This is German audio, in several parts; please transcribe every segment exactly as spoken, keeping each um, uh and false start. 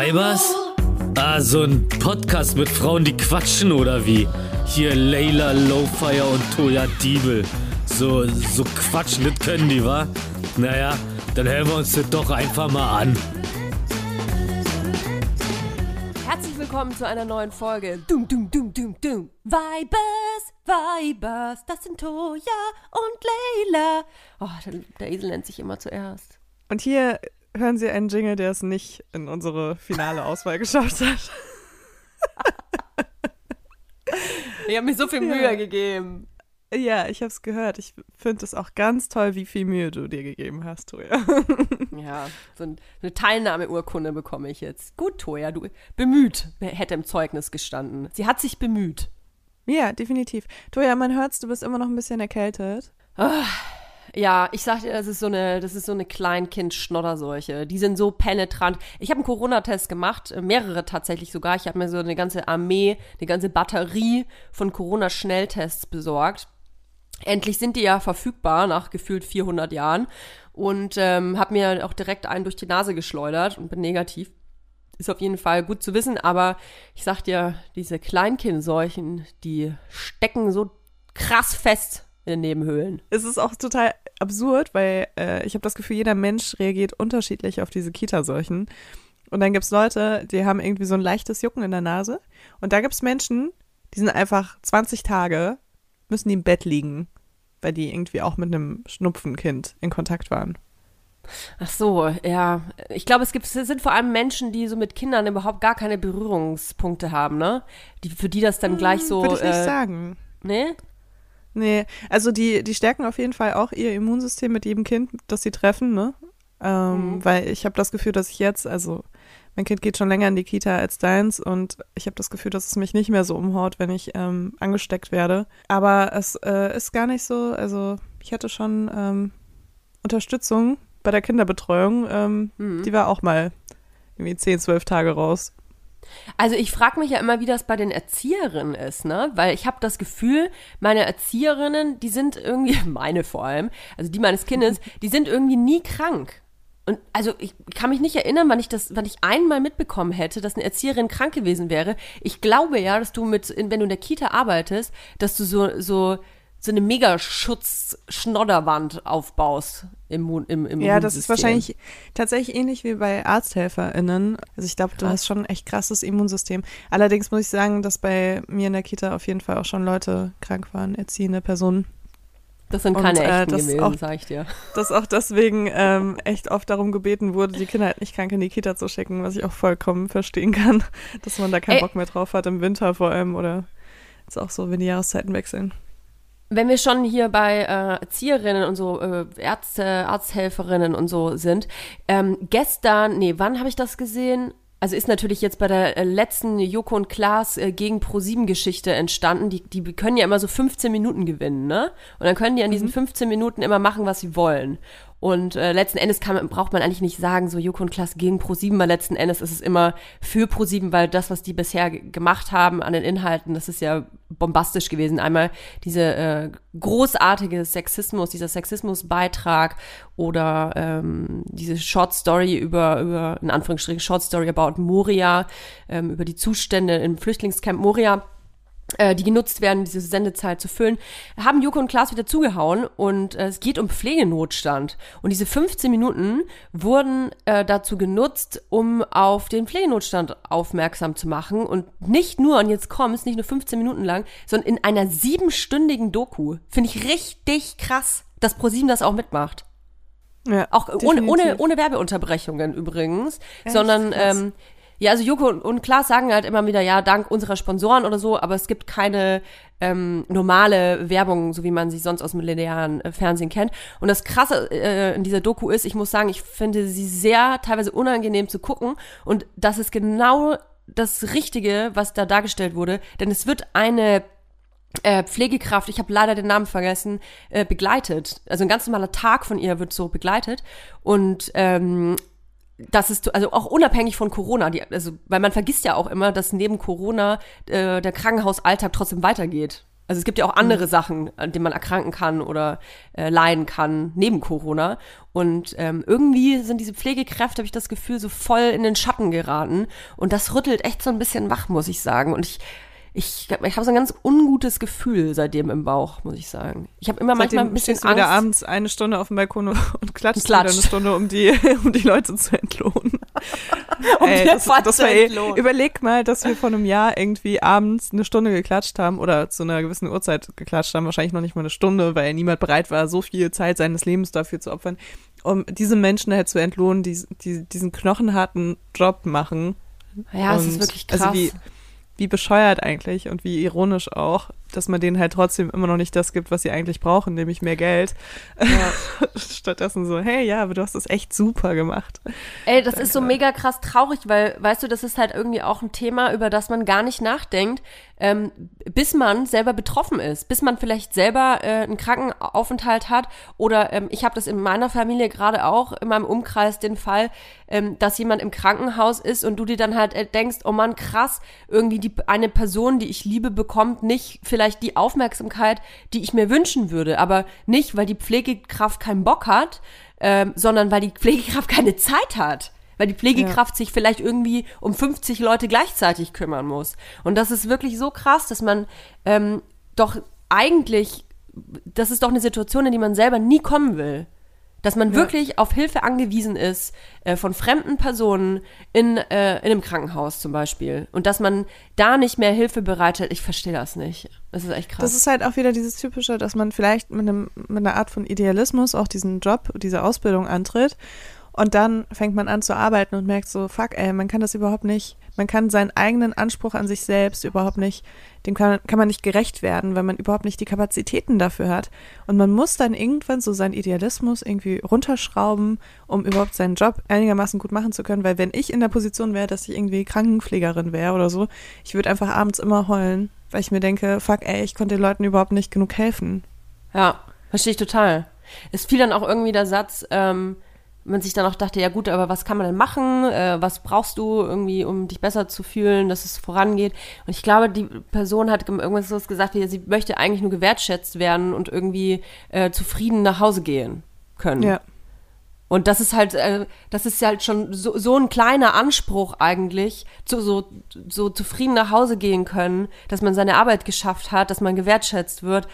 Weibers? Ah, so ein Podcast mit Frauen, die quatschen oder wie? Hier Layla Lowfire und Toya Diebel. So, so quatschen, das können die, wa? Naja, dann hören wir uns das doch einfach mal an. Herzlich willkommen zu einer neuen Folge. Dum, dum, dum, dum, dum. Weibers, Weibers, das sind Toya und Layla. Oh, der, der Esel nennt sich immer zuerst. Und hier hören Sie einen Jingle, der es nicht in unsere finale Auswahl geschafft hat. Ich habe mir so viel Mühe ja. gegeben. Ja, ich habe es gehört. Ich finde es auch ganz toll, wie viel Mühe du dir gegeben hast, Toya. Ja, so eine Teilnahmeurkunde bekomme ich jetzt. Gut, Toya, du bemüht, hätte im Zeugnis gestanden. Sie hat sich bemüht. Ja, definitiv. Toya, man hört's, du bist immer noch ein bisschen erkältet. Ah, ja, ich sag dir, das ist so eine, das ist so eine Kleinkind-Schnodderseuche. Die sind so penetrant. Ich habe einen Corona-Test gemacht, mehrere tatsächlich sogar. Ich habe mir so eine ganze Armee, eine ganze Batterie von Corona-Schnelltests besorgt. Endlich sind die ja verfügbar nach gefühlt vierhundert Jahren und ähm, habe mir auch direkt einen durch die Nase geschleudert und bin negativ. Ist auf jeden Fall gut zu wissen, aber ich sag dir, diese Kleinkindseuchen, die stecken so krass fest in den Nebenhöhlen. Es ist auch total absurd, weil äh, ich habe das Gefühl, jeder Mensch reagiert unterschiedlich auf diese Kita-Seuchen. Und dann gibt's Leute, die haben irgendwie so ein leichtes Jucken in der Nase. Und da gibt's Menschen, die sind einfach zwanzig Tage, müssen die im Bett liegen, weil die irgendwie auch mit einem Schnupfenkind in Kontakt waren. Ach so, ja. Ich glaube, es gibt, es sind vor allem Menschen, die so mit Kindern überhaupt gar keine Berührungspunkte haben, ne? Die, für die das dann gleich so. Würde ich nicht äh, sagen. Nee? Nee, also die, die stärken auf jeden Fall auch ihr Immunsystem mit jedem Kind, das sie treffen, ne? Ähm, mhm. Weil ich habe das Gefühl, dass ich jetzt, also mein Kind geht schon länger in die Kita als deins und ich habe das Gefühl, dass es mich nicht mehr so umhaut, wenn ich ähm, angesteckt werde. Aber es äh, ist gar nicht so, also ich hatte schon ähm, Unterstützung bei der Kinderbetreuung, ähm, mhm. die war auch mal irgendwie zehn, zwölf Tage raus. Also ich frage mich ja immer, wie das bei den Erzieherinnen ist, ne? Weil ich habe das Gefühl, meine Erzieherinnen, die sind irgendwie, meine vor allem, also die meines Kindes, die sind irgendwie nie krank. Und also ich kann mich nicht erinnern, wann ich das, wann ich einmal mitbekommen hätte, dass eine Erzieherin krank gewesen wäre. Ich glaube ja, dass du mit, wenn du in der Kita arbeitest, dass du so so so eine Mega-Schutz-Schnodderwand aufbaust im, im, im Ja, das ist wahrscheinlich tatsächlich ähnlich wie bei ArzthelferInnen. Also ich glaube, du hast schon ein echt krasses Immunsystem. Allerdings muss ich sagen, dass bei mir in der Kita auf jeden Fall auch schon Leute krank waren, erziehende Personen. Das sind keine und, äh, echten gewesen, auch, sag ich dir. Dass auch deswegen ähm, echt oft darum gebeten wurde, die Kinder halt nicht krank in die Kita zu schicken, was ich auch vollkommen verstehen kann, dass man da keinen Ey. Bock mehr drauf hat, im Winter vor allem oder ist auch so, wenn die Jahreszeiten wechseln. Wenn wir schon hier bei äh, Erzieherinnen und so, äh, Ärzte, Arzthelferinnen und so sind, ähm, gestern, nee, wann habe ich das gesehen? Also ist natürlich jetzt bei der äh, letzten Joko und Klaas äh, gegen ProSieben-Geschichte entstanden. Die, die können ja immer so fünfzehn Minuten gewinnen, ne? Und dann können die an diesen fünfzehn Minuten immer machen, was sie wollen. Und äh, letzten Endes kann, braucht man eigentlich nicht sagen, so Joko und Klaas gegen ProSieben, weil letzten Endes ist es immer für ProSieben, weil das, was die bisher g- gemacht haben an den Inhalten, das ist ja bombastisch gewesen. Einmal diese äh, großartige Sexismus, dieser Sexismusbeitrag oder ähm, diese Short Story über, über in Anführungsstrichen Short Story about Moria, ähm, über die Zustände im Flüchtlingscamp Moria, äh, die genutzt werden, diese Sendezeit zu füllen, haben Joko und Klaas wieder zugehauen und äh, es geht um Pflegenotstand. Und diese fünfzehn Minuten wurden äh, dazu genutzt, um auf den Pflegenotstand aufmerksam zu machen und nicht nur, und jetzt kommt's, nicht nur fünfzehn Minuten lang, sondern in einer siebenstündigen Doku. Finde ich richtig krass, dass ProSieben das auch mitmacht. Ja, auch ohne, ohne, ohne Werbeunterbrechungen übrigens, Echt? sondern ähm, ja, also Joko und Klaas sagen halt immer wieder, ja, dank unserer Sponsoren oder so, aber es gibt keine ähm, normale Werbung, so wie man sie sonst aus dem linearen äh, Fernsehen kennt. Und das Krasse äh, in dieser Doku ist, ich muss sagen, ich finde sie sehr teilweise unangenehm zu gucken und das ist genau das Richtige, was da dargestellt wurde, denn es wird eine äh, Pflegekraft, ich habe leider den Namen vergessen, äh, begleitet. Also ein ganz normaler Tag von ihr wird so begleitet und ähm, das ist also auch unabhängig von Corona, die, also weil man vergisst ja auch immer, dass neben Corona äh, der Krankenhausalltag trotzdem weitergeht. Also es gibt ja auch andere Sachen, an denen man erkranken kann oder äh, leiden kann, neben Corona. Und ähm, irgendwie sind diese Pflegekräfte, habe ich das Gefühl, so voll in den Schatten geraten. Und das rüttelt echt so ein bisschen wach, muss ich sagen. Und ich Ich, ich habe so ein ganz ungutes Gefühl seitdem im Bauch, muss ich sagen. Ich habe immer seitdem manchmal ein bisschen stehst du Angst. wieder abends eine Stunde auf dem Balkon und klatscht, Klatscht. wieder eine Stunde, um die, um die Leute zu entlohnen. um Ey, die das, Leute das zu war eh, entlohnen. überleg mal, dass wir vor einem Jahr irgendwie abends eine Stunde geklatscht haben oder zu einer gewissen Uhrzeit geklatscht haben. Wahrscheinlich noch nicht mal eine Stunde, weil niemand bereit war, so viel Zeit seines Lebens dafür zu opfern, um diese Menschen halt zu entlohnen, die, die diesen knochenharten Job machen. Ja, es Und ist wirklich krass. Also wie, wie bescheuert eigentlich und wie ironisch auch, dass man denen halt trotzdem immer noch nicht das gibt, was sie eigentlich brauchen, nämlich mehr Geld. Ja. Stattdessen so, hey, ja, aber du hast das echt super gemacht. Ey, das Danke. ist so mega krass traurig, weil, weißt du, das ist halt irgendwie auch ein Thema, über das man gar nicht nachdenkt, ähm, bis man selber betroffen ist, bis man vielleicht selber äh, einen Krankenaufenthalt hat oder ähm, ich habe das in meiner Familie gerade auch, in meinem Umkreis den Fall, ähm, dass jemand im Krankenhaus ist und du dir dann halt äh, denkst, oh Mann, krass, irgendwie die eine Person, die ich liebe, bekommt nicht vielleicht die Aufmerksamkeit, die ich mir wünschen würde, aber nicht, weil die Pflegekraft keinen Bock hat, ähm, sondern weil die Pflegekraft keine Zeit hat. Weil die Pflegekraft ja. sich vielleicht irgendwie um fünfzig Leute gleichzeitig kümmern muss. Und das ist wirklich so krass, dass man ähm, doch eigentlich, das ist doch eine Situation, in die man selber nie kommen will. Dass man ja. wirklich auf Hilfe angewiesen ist äh, von fremden Personen in, äh, in einem Krankenhaus zum Beispiel. Und dass man da nicht mehr Hilfe bereithält, ich verstehe das nicht. Das ist echt krass. Das ist halt auch wieder dieses Typische, dass man vielleicht mit, einem, mit einer Art von Idealismus auch diesen Job, diese Ausbildung antritt. Und dann fängt man an zu arbeiten und merkt so, fuck ey, man kann das überhaupt nicht, man kann seinen eigenen Anspruch an sich selbst überhaupt nicht, dem kann, kann man nicht gerecht werden, weil man überhaupt nicht die Kapazitäten dafür hat. Und man muss dann irgendwann so seinen Idealismus irgendwie runterschrauben, um überhaupt seinen Job einigermaßen gut machen zu können. Weil wenn ich in der Position wäre, dass ich irgendwie Krankenpflegerin wäre oder so, ich würde einfach abends immer heulen, weil ich mir denke, fuck ey, ich konnte den Leuten überhaupt nicht genug helfen. Ja, verstehe ich total. Es fiel dann auch irgendwie der Satz, ähm, man sich dann auch dachte, ja gut, aber was kann man denn machen? Äh, was brauchst du irgendwie, um dich besser zu fühlen, dass es vorangeht? Und ich glaube, die Person hat irgendwas so gesagt, wie sie möchte eigentlich nur gewertschätzt werden und irgendwie äh, zufrieden nach Hause gehen können. Ja. Und das ist halt, äh, das ist halt schon so, so ein kleiner Anspruch eigentlich, zu, so, so zufrieden nach Hause gehen können, dass man seine Arbeit geschafft hat, dass man gewertschätzt wird.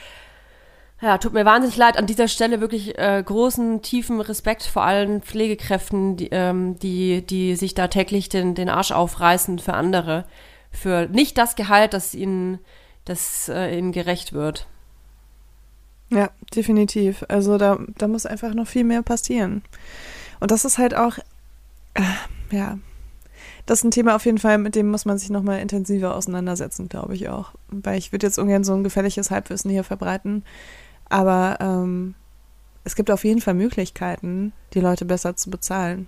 Ja, tut mir wahnsinnig leid. An dieser Stelle wirklich äh, großen, tiefen Respekt vor allen Pflegekräften, die, ähm, die, die sich da täglich den, den Arsch aufreißen für andere. Für nicht das Gehalt, das ihnen, das, äh, ihnen gerecht wird. Ja, definitiv. Also da, da muss einfach noch viel mehr passieren. Und das ist halt auch, äh, ja, das ist ein Thema auf jeden Fall, mit dem muss man sich nochmal intensiver auseinandersetzen, glaube ich auch. Weil ich würde jetzt ungern so ein gefährliches Halbwissen hier verbreiten. Aber ähm, es gibt auf jeden Fall Möglichkeiten, die Leute besser zu bezahlen.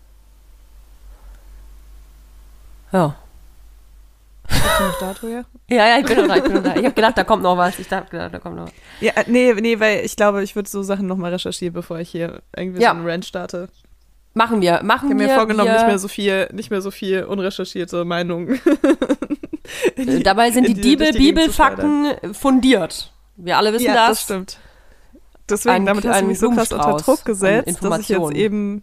Ja. Bist du noch da, Toja? Ja, ja, ich bin noch da, ich bin noch da. Ich habe gedacht, da kommt noch was. Ich dachte, da kommt noch was. Ja, nee, nee, weil ich glaube, ich würde so Sachen nochmal recherchieren, bevor ich hier irgendwie ja. so einen Rant starte. Machen wir, machen wir. Ich habe mir vorgenommen, wir, nicht mehr so viel, nicht mehr so viel unrecherchierte Meinungen. die, Dabei sind die, die Diebe, Bibelfakten fundiert. Wir alle wissen ja, das. Ja, das stimmt. Deswegen, ein, damit hast du mich so krass unter Druck gesetzt, dass ich jetzt eben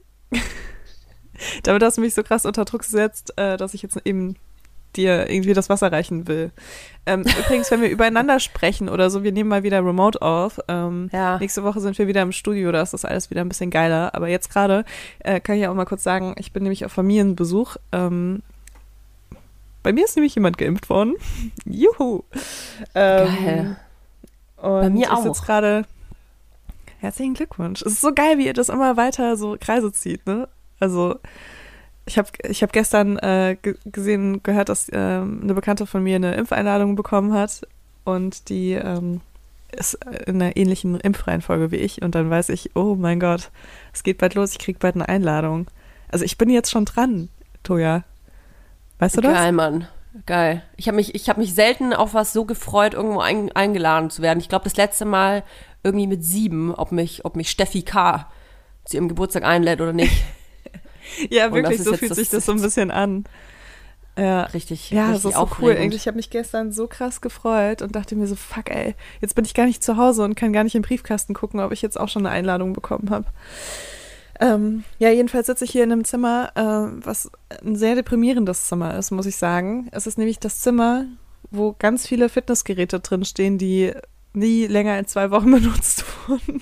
damit hast du mich so krass unter Druck gesetzt, äh, dass ich jetzt eben dir irgendwie das Wasser reichen will. Ähm, übrigens, wenn wir übereinander sprechen oder so, wir nehmen mal wieder remote auf. Ähm, ja. Nächste Woche sind wir wieder im Studio, da ist das alles wieder ein bisschen geiler. Aber jetzt gerade äh, kann ich ja auch mal kurz sagen, ich bin nämlich auf Familienbesuch. Ähm, bei mir ist nämlich jemand geimpft worden. Juhu. Ähm, Geil. Und bei mir ich auch. sitze gerade. Herzlichen Glückwunsch. Es ist so geil, wie ihr das immer weiter so Kreise zieht, ne? Also ich habe ich hab gestern äh, g- gesehen, gehört, dass äh, eine Bekannte von mir eine Impfeinladung bekommen hat und die ähm, ist in einer ähnlichen Impfreihenfolge wie ich und dann weiß ich, oh mein Gott, es geht bald los, ich krieg bald eine Einladung. Also ich bin jetzt schon dran, Toja. Weißt du das? Geil, Mann. Geil. Ich habe mich, ich hab mich selten auf was so gefreut, irgendwo ein, eingeladen zu werden. Ich glaube, das letzte Mal irgendwie mit sieben, ob mich, ob mich Steffi K. zu ihrem Geburtstag einlädt oder nicht. Ja, wirklich, so jetzt, fühlt das sich das so ein bisschen an. Ja. Richtig, Ja, richtig das ist so aufregend. cool. Irgendwie, ich habe mich gestern so krass gefreut und dachte mir so, fuck ey, jetzt bin ich gar nicht zu Hause und kann gar nicht im Briefkasten gucken, ob ich jetzt auch schon eine Einladung bekommen habe. Ähm, ja, jedenfalls sitze ich hier in einem Zimmer, äh, was ein sehr deprimierendes Zimmer ist, muss ich sagen. Es ist nämlich das Zimmer, wo ganz viele Fitnessgeräte drinstehen, die nie länger als zwei Wochen benutzt wurden.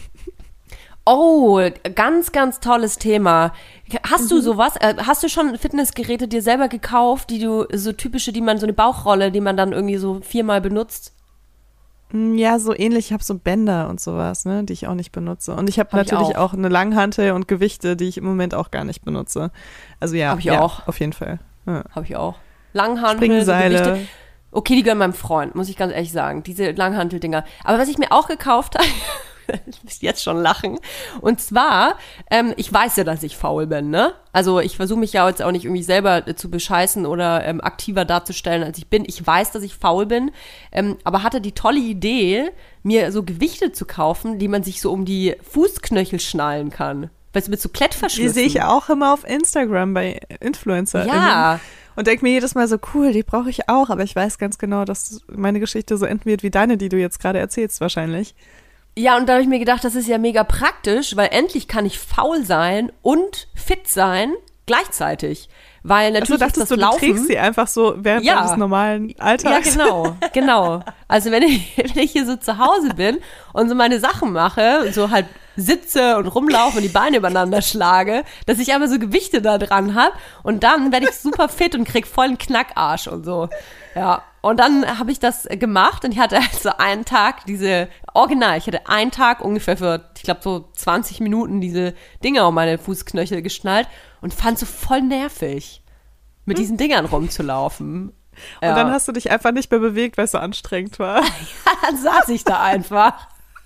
Oh, ganz, ganz tolles Thema. Hast du sowas? Äh, Hast du schon Fitnessgeräte dir selber gekauft, die du, so typische, die man, so eine Bauchrolle, die man dann irgendwie so viermal benutzt? Ja, so ähnlich. Ich habe so Bänder und sowas, ne, die ich auch nicht benutze. Und ich habe Hab ich natürlich auch. auch. eine Langhantel und Gewichte, die ich im Moment auch gar nicht benutze. Also ja, Hab ich ja auch. auf jeden Fall. Ja. Habe ich auch. Langhantel, Springseile. Gewichte. Okay, die gehören meinem Freund, muss ich ganz ehrlich sagen. Diese Langhantel-Dinger. Aber was ich mir auch gekauft habe, ich muss jetzt schon lachen. Und zwar, ähm, ich weiß ja, dass ich faul bin, ne? Also ich versuche mich ja jetzt auch nicht irgendwie selber äh, zu bescheißen oder ähm, aktiver darzustellen, als ich bin. Ich weiß, dass ich faul bin, ähm, aber hatte die tolle Idee, mir so Gewichte zu kaufen, die man sich so um die Fußknöchel schnallen kann. Weißt du, mit so Die Klettverschlüssen. sehe ich auch immer auf Instagram bei Influencer. Ja. Und denke mir jedes Mal so, cool, die brauche ich auch. Aber ich weiß ganz genau, dass meine Geschichte so enden wird wie deine, die du jetzt gerade erzählst wahrscheinlich. Ja, und da habe ich mir gedacht, das ist ja mega praktisch, weil endlich kann ich faul sein und fit sein gleichzeitig. Weil Also natürlich dachtest ist das du, du Laufen... trägst sie einfach so während Ja. deines normalen Ja, Alltags. genau, genau. Also wenn ich, wenn ich hier so zu Hause bin und so meine Sachen mache, so halt sitze und rumlaufe und die Beine übereinander schlage, dass ich aber so Gewichte da dran habe und dann werde ich super fit und krieg voll einen Knackarsch und so. Ja, und dann habe ich das gemacht und ich hatte also einen Tag diese, original, ich hatte einen Tag ungefähr für, ich glaube so zwanzig Minuten diese Dinger um meine Fußknöchel geschnallt und fand so voll nervig, mit diesen Dingern rumzulaufen. Und dann hast du dich einfach nicht mehr bewegt, weil es so anstrengend war. Dann saß ich da einfach.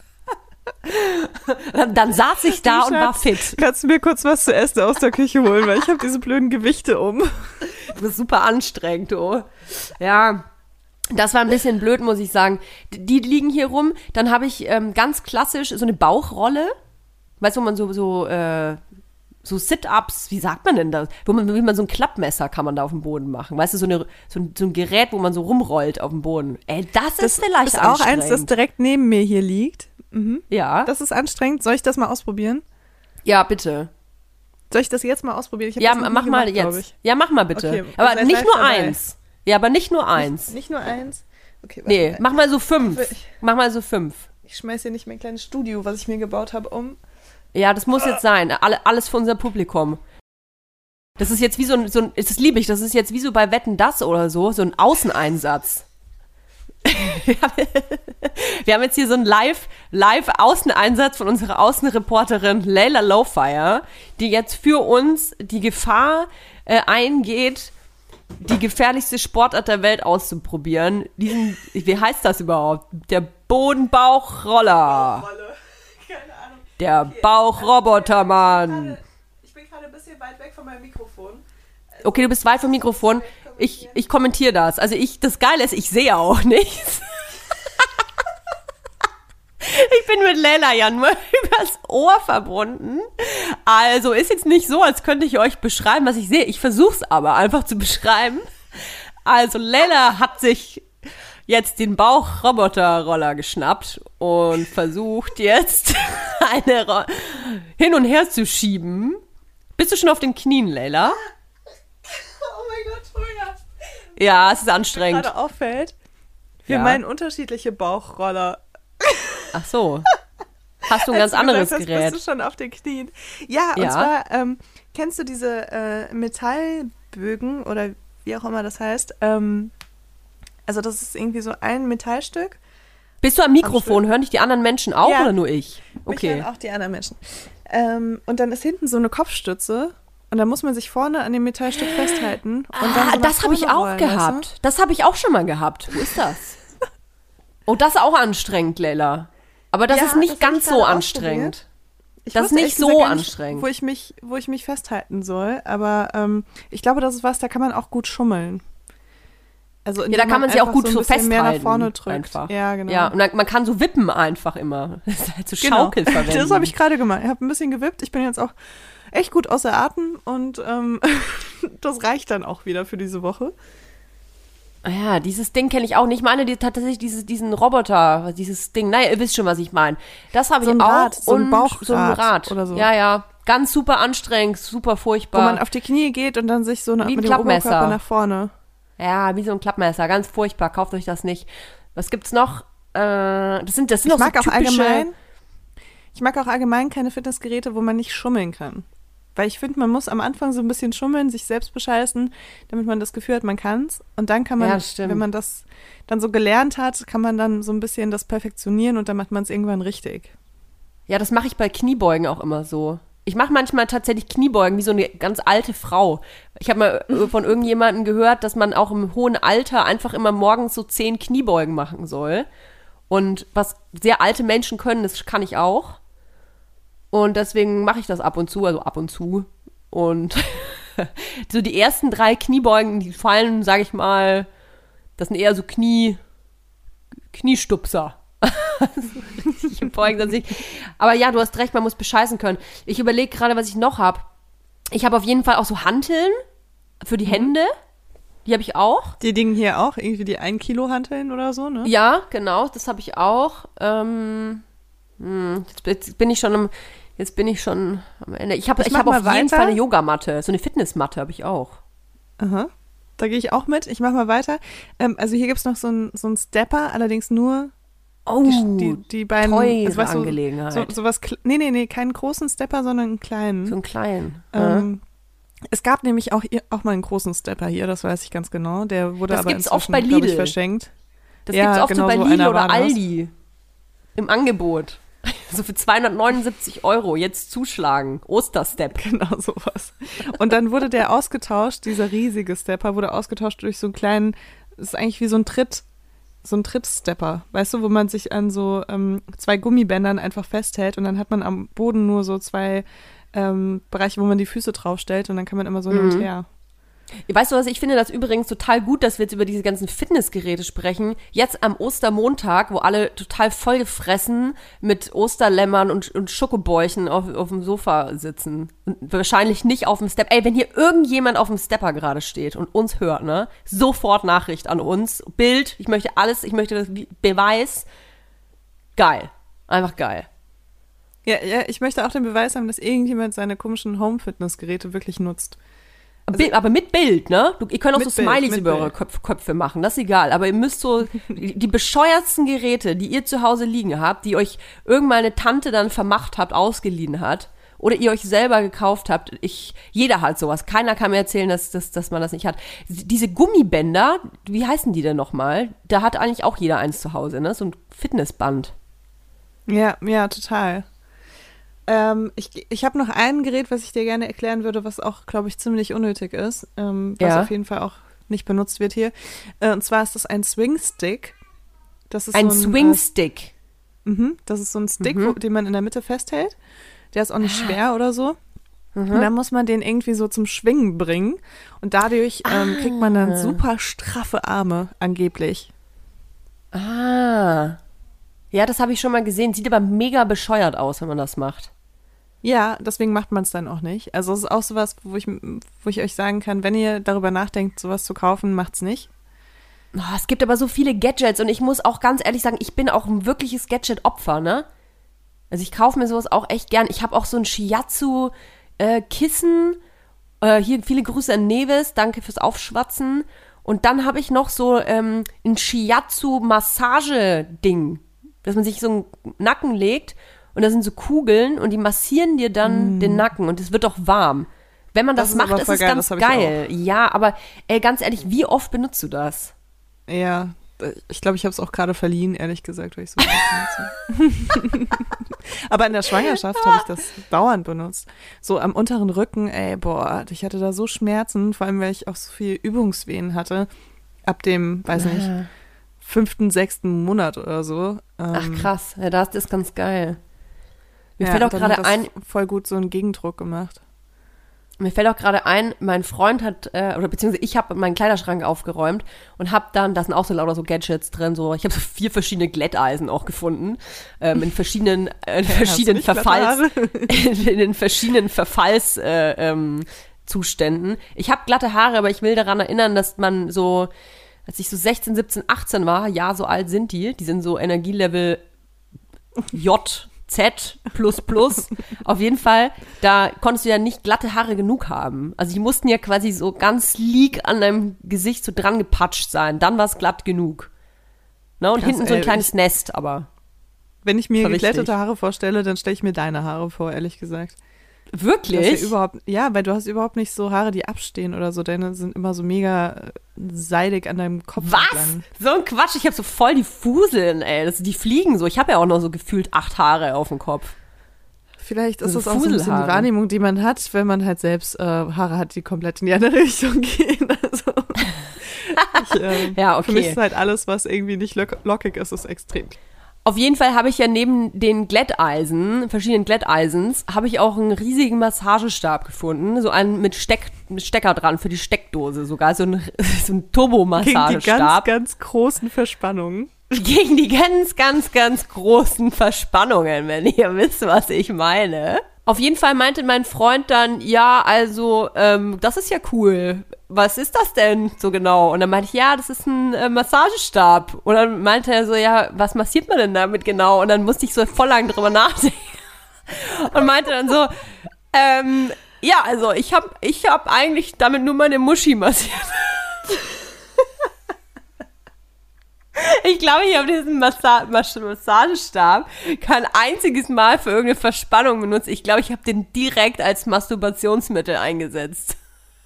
Dann, dann saß ich da Du und war Schatz, fit. Kannst du mir kurz was zu essen aus der Küche holen, weil ich habe diese blöden Gewichte um. Das ist super anstrengend, oh. Ja, das war ein bisschen blöd, muss ich sagen. Die liegen hier rum. Dann habe ich ähm, ganz klassisch so eine Bauchrolle. Weißt du, wo man so, so, äh, so Sit-Ups, wie sagt man denn das? Wo man, wie man so ein Klappmesser kann man da auf dem Boden machen. Weißt du, so, eine, so, ein, so ein Gerät, wo man so rumrollt auf dem Boden. Ey, das, Das ist vielleicht ist auch anstrengend. eins, das direkt neben mir hier liegt. Mhm. ja. Das ist anstrengend. Soll ich das mal ausprobieren? ja, bitte. Soll ich das jetzt mal ausprobieren? Ich hab Ja, das noch nie mach mal gemacht, glaub jetzt. ich. Ja, mach mal bitte. Okay, aber ihr seid nicht live nur dabei. eins. Ja, aber nicht nur eins. Nicht, nicht nur eins? Okay, warte Nee, mal. mach mal so fünf. Ich- Mach mal so fünf. Ich schmeiß hier nicht mein kleines Studio, was ich mir gebaut habe, um. Ja, das muss jetzt sein. Alle, alles für unser Publikum. Das ist jetzt wie so ein, so ein, das liebe ich, das ist jetzt wie so bei Wetten, das oder so, so ein Außeneinsatz. Wir haben, wir haben jetzt hier so einen Live, Live-Außeneinsatz von unserer Außenreporterin Layla Lowfire, die jetzt für uns die Gefahr äh, eingeht, die gefährlichste Sportart der Welt auszuprobieren. Diesen, wie heißt das überhaupt? Der Bodenbauchroller. Keine Ahnung. Der Bauchrobotermann. Ich bin gerade ein bisschen weit weg von meinem Mikrofon. Okay, du bist weit vom Mikrofon. Ich, ich kommentiere das. Also ich, das Geile ist, ich sehe auch nichts. Ich bin mit Layla ja nur übers Ohr verbunden. Also ist jetzt nicht so, als könnte ich euch beschreiben, was ich sehe. Ich versuche es aber einfach zu beschreiben. Also Layla hat sich jetzt den Bauchroboterroller geschnappt und versucht jetzt eine Ro- hin und her zu schieben. Bist du schon auf den Knien, Layla? Oh mein Gott, Julia. Ja, es ist anstrengend. Gerade auffällt, wir Ja. meinen unterschiedliche Bauchroller. Ach so. Hast du ein Als ganz du anderes gesagt hast, Gerät? Bist du schon auf den Knien? Ja, Ja. und zwar, ähm, kennst du diese äh, Metallbögen oder wie auch immer das heißt? Ähm, also das ist irgendwie so ein Metallstück. Bist du am Mikrofon? Hören dich die anderen Menschen auch Ja. oder nur ich? Mich Okay. hören auch die anderen Menschen. Ähm, und dann ist hinten so eine Kopfstütze und dann muss man sich vorne an dem Metallstück festhalten. Und dann Ah, so nach das habe ich vorne auch rollen, gehabt. Weißt Das habe ich auch schon mal gehabt. Wo ist das? Oh, das ist auch anstrengend, Leila. Aber das Ja, ist nicht das hab ganz ich so gerade anstrengend. du? Ich Das ist wusste nicht ehrlich so gesagt gar nicht, anstrengend. Wo ich mich, wo ich mich festhalten soll. Aber ähm, ich glaube, das ist was, da kann man auch gut schummeln. Also Ja, da kann man sich auch gut so so ein bisschen mehr nach festhalten. vorne drückt. Einfach. Ja, genau. Ja, und dann, man kann so wippen einfach immer. Das ist halt so Genau. Schaukelverwendung. Das habe ich gerade gemacht. Ich habe ein bisschen gewippt. Ich bin jetzt auch echt gut außer Atem und ähm, das reicht dann auch wieder für diese Woche. Ja, dieses Ding kenne ich auch nicht. Ich meine die, tatsächlich dieses, diesen Roboter, dieses Ding. Naja, ihr wisst schon, was ich meine. Das habe So ich ein auch. Rad, so ein und Bauchrad so ein Rad oder so. Ja, ja. Ganz super anstrengend, super furchtbar. Wo man auf die Knie geht und dann sich so eine, Wie ein mit dem Klappmesser. Oberkörper nach vorne. Ja, wie so ein Klappmesser. Ganz furchtbar. Kauft euch das nicht. Was gibt's noch? Äh, das sind, das sind Ich auch mag so auch typische... allgemein, ich mag auch allgemein keine Fitnessgeräte, wo man nicht schummeln kann. Weil ich finde, man muss am Anfang so ein bisschen schummeln, sich selbst bescheißen, damit man das Gefühl hat, man kann's. Und dann kann man, Ja, stimmt. wenn man das dann so gelernt hat, kann man dann so ein bisschen das perfektionieren und dann macht man es irgendwann richtig. Ja, das mache ich bei Kniebeugen auch immer so. Ich mache manchmal tatsächlich Kniebeugen wie so eine ganz alte Frau. Ich habe mal von irgendjemandem gehört, dass man auch im hohen Alter einfach immer morgens so zehn Kniebeugen machen soll. Und was sehr alte Menschen können, das kann ich auch. Und deswegen mache ich das ab und zu, also ab und zu. Und so die ersten drei Kniebeugen, die fallen, sage ich mal, das sind eher so Knie, Kniestupser. Richtige Beugen an sich. Aber ja, du hast recht, man muss bescheißen können. Ich überlege gerade, was ich noch habe. Ich habe auf jeden Fall auch so Hanteln für die Hände. Die habe ich auch. Die Dinge hier auch, irgendwie die ein Kilo Hanteln oder so, ne? Ja, genau, das habe ich auch. Ähm, hm, jetzt, jetzt bin ich schon am, jetzt bin ich schon am Ende. Ich habe Ich ich mach hab auf mal jeden weiter. Fall eine Yogamatte. So eine Fitnessmatte habe ich auch. Aha. Da gehe ich auch mit. Ich mache mal weiter. Ähm, also hier gibt es noch so einen so einen Stepper, allerdings nur Oh, die, die, die beiden. teure also, weißt du, Angelegenheit. So, so was, kle- nee, nee, nee, keinen großen Stepper, sondern einen kleinen. so einen kleinen. ähm, es gab nämlich auch, hier- auch mal einen großen Stepper hier, das weiß ich ganz genau. Der wurde Das aber gibt's oft inzwischen, bei glaub ich, Lidl. verschenkt. Das ja, gibt's oft genau so bei so Lidl einer oder war das. Aldi. Im Angebot. So für zweihundertneunundsiebzig Euro. Jetzt zuschlagen. Osterstep. Genau sowas. Und dann wurde der ausgetauscht, dieser riesige Stepper wurde ausgetauscht durch so einen kleinen, das ist eigentlich wie so ein Tritt, so ein Trittstepper, weißt du, wo man sich an so ähm, zwei Gummibändern einfach festhält und dann hat man am Boden nur so zwei ähm, Bereiche, wo man die Füße draufstellt und dann kann man immer so hin und her. Weißt du was, ich finde das übrigens total gut, dass wir jetzt über diese ganzen Fitnessgeräte sprechen. Jetzt am Ostermontag, wo alle total vollgefressen mit Osterlämmern und, und Schokobäuchen auf, auf dem Sofa sitzen. Und wahrscheinlich nicht auf dem Step. Ey, wenn hier irgendjemand auf dem Stepper gerade steht und uns hört, ne? Sofort Nachricht an uns. Bild, ich möchte alles, ich möchte das Beweis. Geil. Einfach geil. Ja, ja, ich möchte auch den Beweis haben, dass irgendjemand seine komischen Home-Fitness-Geräte wirklich nutzt. Bild, aber mit Bild, ne? Du, ihr könnt auch Mit so Bild, Smileys mit über eure Bild. Köpfe, Köpfe machen, das ist egal. Aber ihr müsst so die, die bescheuertsten Geräte, die ihr zu Hause liegen habt, die euch irgendwann eine Tante dann vermacht habt, ausgeliehen hat, oder ihr euch selber gekauft habt. Ich, jeder hat sowas. Keiner kann mir erzählen, dass, dass, dass man das nicht hat. Diese Gummibänder, wie heißen die denn nochmal? Da hat eigentlich auch jeder eins zu Hause, ne? So ein Fitnessband. Ja, ja, total. Ähm, ich ich habe noch ein Gerät, was ich dir gerne erklären würde, was auch, glaube ich, ziemlich unnötig ist, ähm, was Ja. auf jeden Fall auch nicht benutzt wird hier. Äh, und zwar ist das ein Swingstick. Das ist Ein so ein, Swingstick. Äh, mhm, das ist so ein Stick, Mhm. wo, den man in der Mitte festhält. Der ist auch nicht schwer oder so. Mhm. Und dann muss man den irgendwie so zum Schwingen bringen. Und dadurch ähm, kriegt man dann super straffe Arme, angeblich. Ah. Ja, das habe ich schon mal gesehen. Sieht aber mega bescheuert aus, wenn man das macht. Ja, deswegen macht man es dann auch nicht. Also es ist auch sowas, wo ich, wo ich euch sagen kann, wenn ihr darüber nachdenkt, sowas zu kaufen, macht's nicht. Oh, es gibt aber so viele Gadgets und ich muss auch ganz ehrlich sagen, ich bin auch ein wirkliches Gadget-Opfer, ne? Also ich kaufe mir sowas auch echt gern. Ich habe auch so ein Shiatsu-Kissen. Äh, hier viele Grüße an Neves, danke fürs Aufschwatzen. Und dann habe ich noch so ähm, ein Shiatsu-Massage-Ding, dass man sich so einen Nacken legt und da sind so Kugeln und die massieren dir dann mm. den Nacken und es wird auch warm. Wenn man das, Das ist macht, aber ist voll es geil, ganz das hab ich geil. Ja, aber ey, ganz ehrlich, wie oft benutzt du das? Ja, ich glaube, ich habe es auch gerade verliehen, ehrlich gesagt, weil ich so benutze. Aber in der Schwangerschaft habe ich das dauernd benutzt. So am unteren Rücken, ey, boah, ich hatte da so Schmerzen, vor allem, weil ich auch so viel Übungswehen hatte, ab dem, weiß nicht, fünften, sechsten Monat oder so. Ach krass, ja, das ist ganz geil. Mir ja, fällt auch dann gerade hat das ein, voll gut so einen Gegendruck gemacht. Mir fällt auch gerade ein, mein Freund hat, äh, oder beziehungsweise ich habe meinen Kleiderschrank aufgeräumt und habe dann, da sind auch so lauter so Gadgets drin, so, ich habe so vier verschiedene Glätteisen auch gefunden, ähm, in verschiedenen, äh, in verschiedenen Verfalls, in, in den verschiedenen Verfalls, äh, ähm, Zuständen. Ich habe glatte Haare, aber ich will daran erinnern, dass man so, als ich so sechzehn, siebzehn, achtzehn war, ja, so alt sind die, die sind so Energielevel J, Z, plus, plus. Auf jeden Fall, da konntest du ja nicht glatte Haare genug haben. Also die mussten ja quasi so ganz sleek an deinem Gesicht so dran gepatscht sein. Dann war es glatt genug. Ne? Und Krass, hinten so ein ey, kleines ich, Nest, aber. Wenn ich mir war geglättete wichtig. Haare vorstelle, dann stelle ich mir deine Haare vor, ehrlich gesagt. Du hast Wirklich? ja, überhaupt, ja, weil du hast überhaupt nicht so Haare, die abstehen oder so. Deine sind immer so mega äh, seidig an deinem Kopf Was? entlang. So ein Quatsch, ich habe so voll die Fuseln, ey. Das, die fliegen so. Ich habe ja auch noch so gefühlt acht Haare auf dem Kopf. Vielleicht ist Also das auch so ein bisschen die Fuselhaare. Wahrnehmung, die man hat, wenn man halt selbst äh, Haare hat, die komplett in die andere Richtung gehen. Also ich, ähm, Ja, okay. Für mich ist halt alles, was irgendwie nicht lock- lockig ist, ist extrem. Auf jeden Fall habe ich ja neben den Glätteisen, verschiedenen Glätteisens, habe ich auch einen riesigen Massagestab gefunden. So einen mit, Steck, mit Stecker dran für die Steckdose sogar. So ein, so ein Gegen die ganz, Turbomassagestab. ganz großen Verspannungen. Gegen die ganz, ganz, ganz großen Verspannungen, wenn ihr wisst, was ich meine. Auf jeden Fall meinte mein Freund dann, ja, also, ähm, das ist ja cool. Was ist das denn so genau? Und dann meinte ich, ja, das ist ein äh, Massagestab. Und dann meinte er so, ja, was massiert man denn damit genau? Und dann musste ich so voll lang drüber nachdenken. Und meinte dann so, ähm, ja, also ich hab, ich hab eigentlich damit nur meine Muschi massiert. Ich glaube, ich habe diesen Massa- Mas- Massagestab kein einziges Mal für irgendeine Verspannung benutzt. Ich glaube, ich habe den direkt als Masturbationsmittel eingesetzt.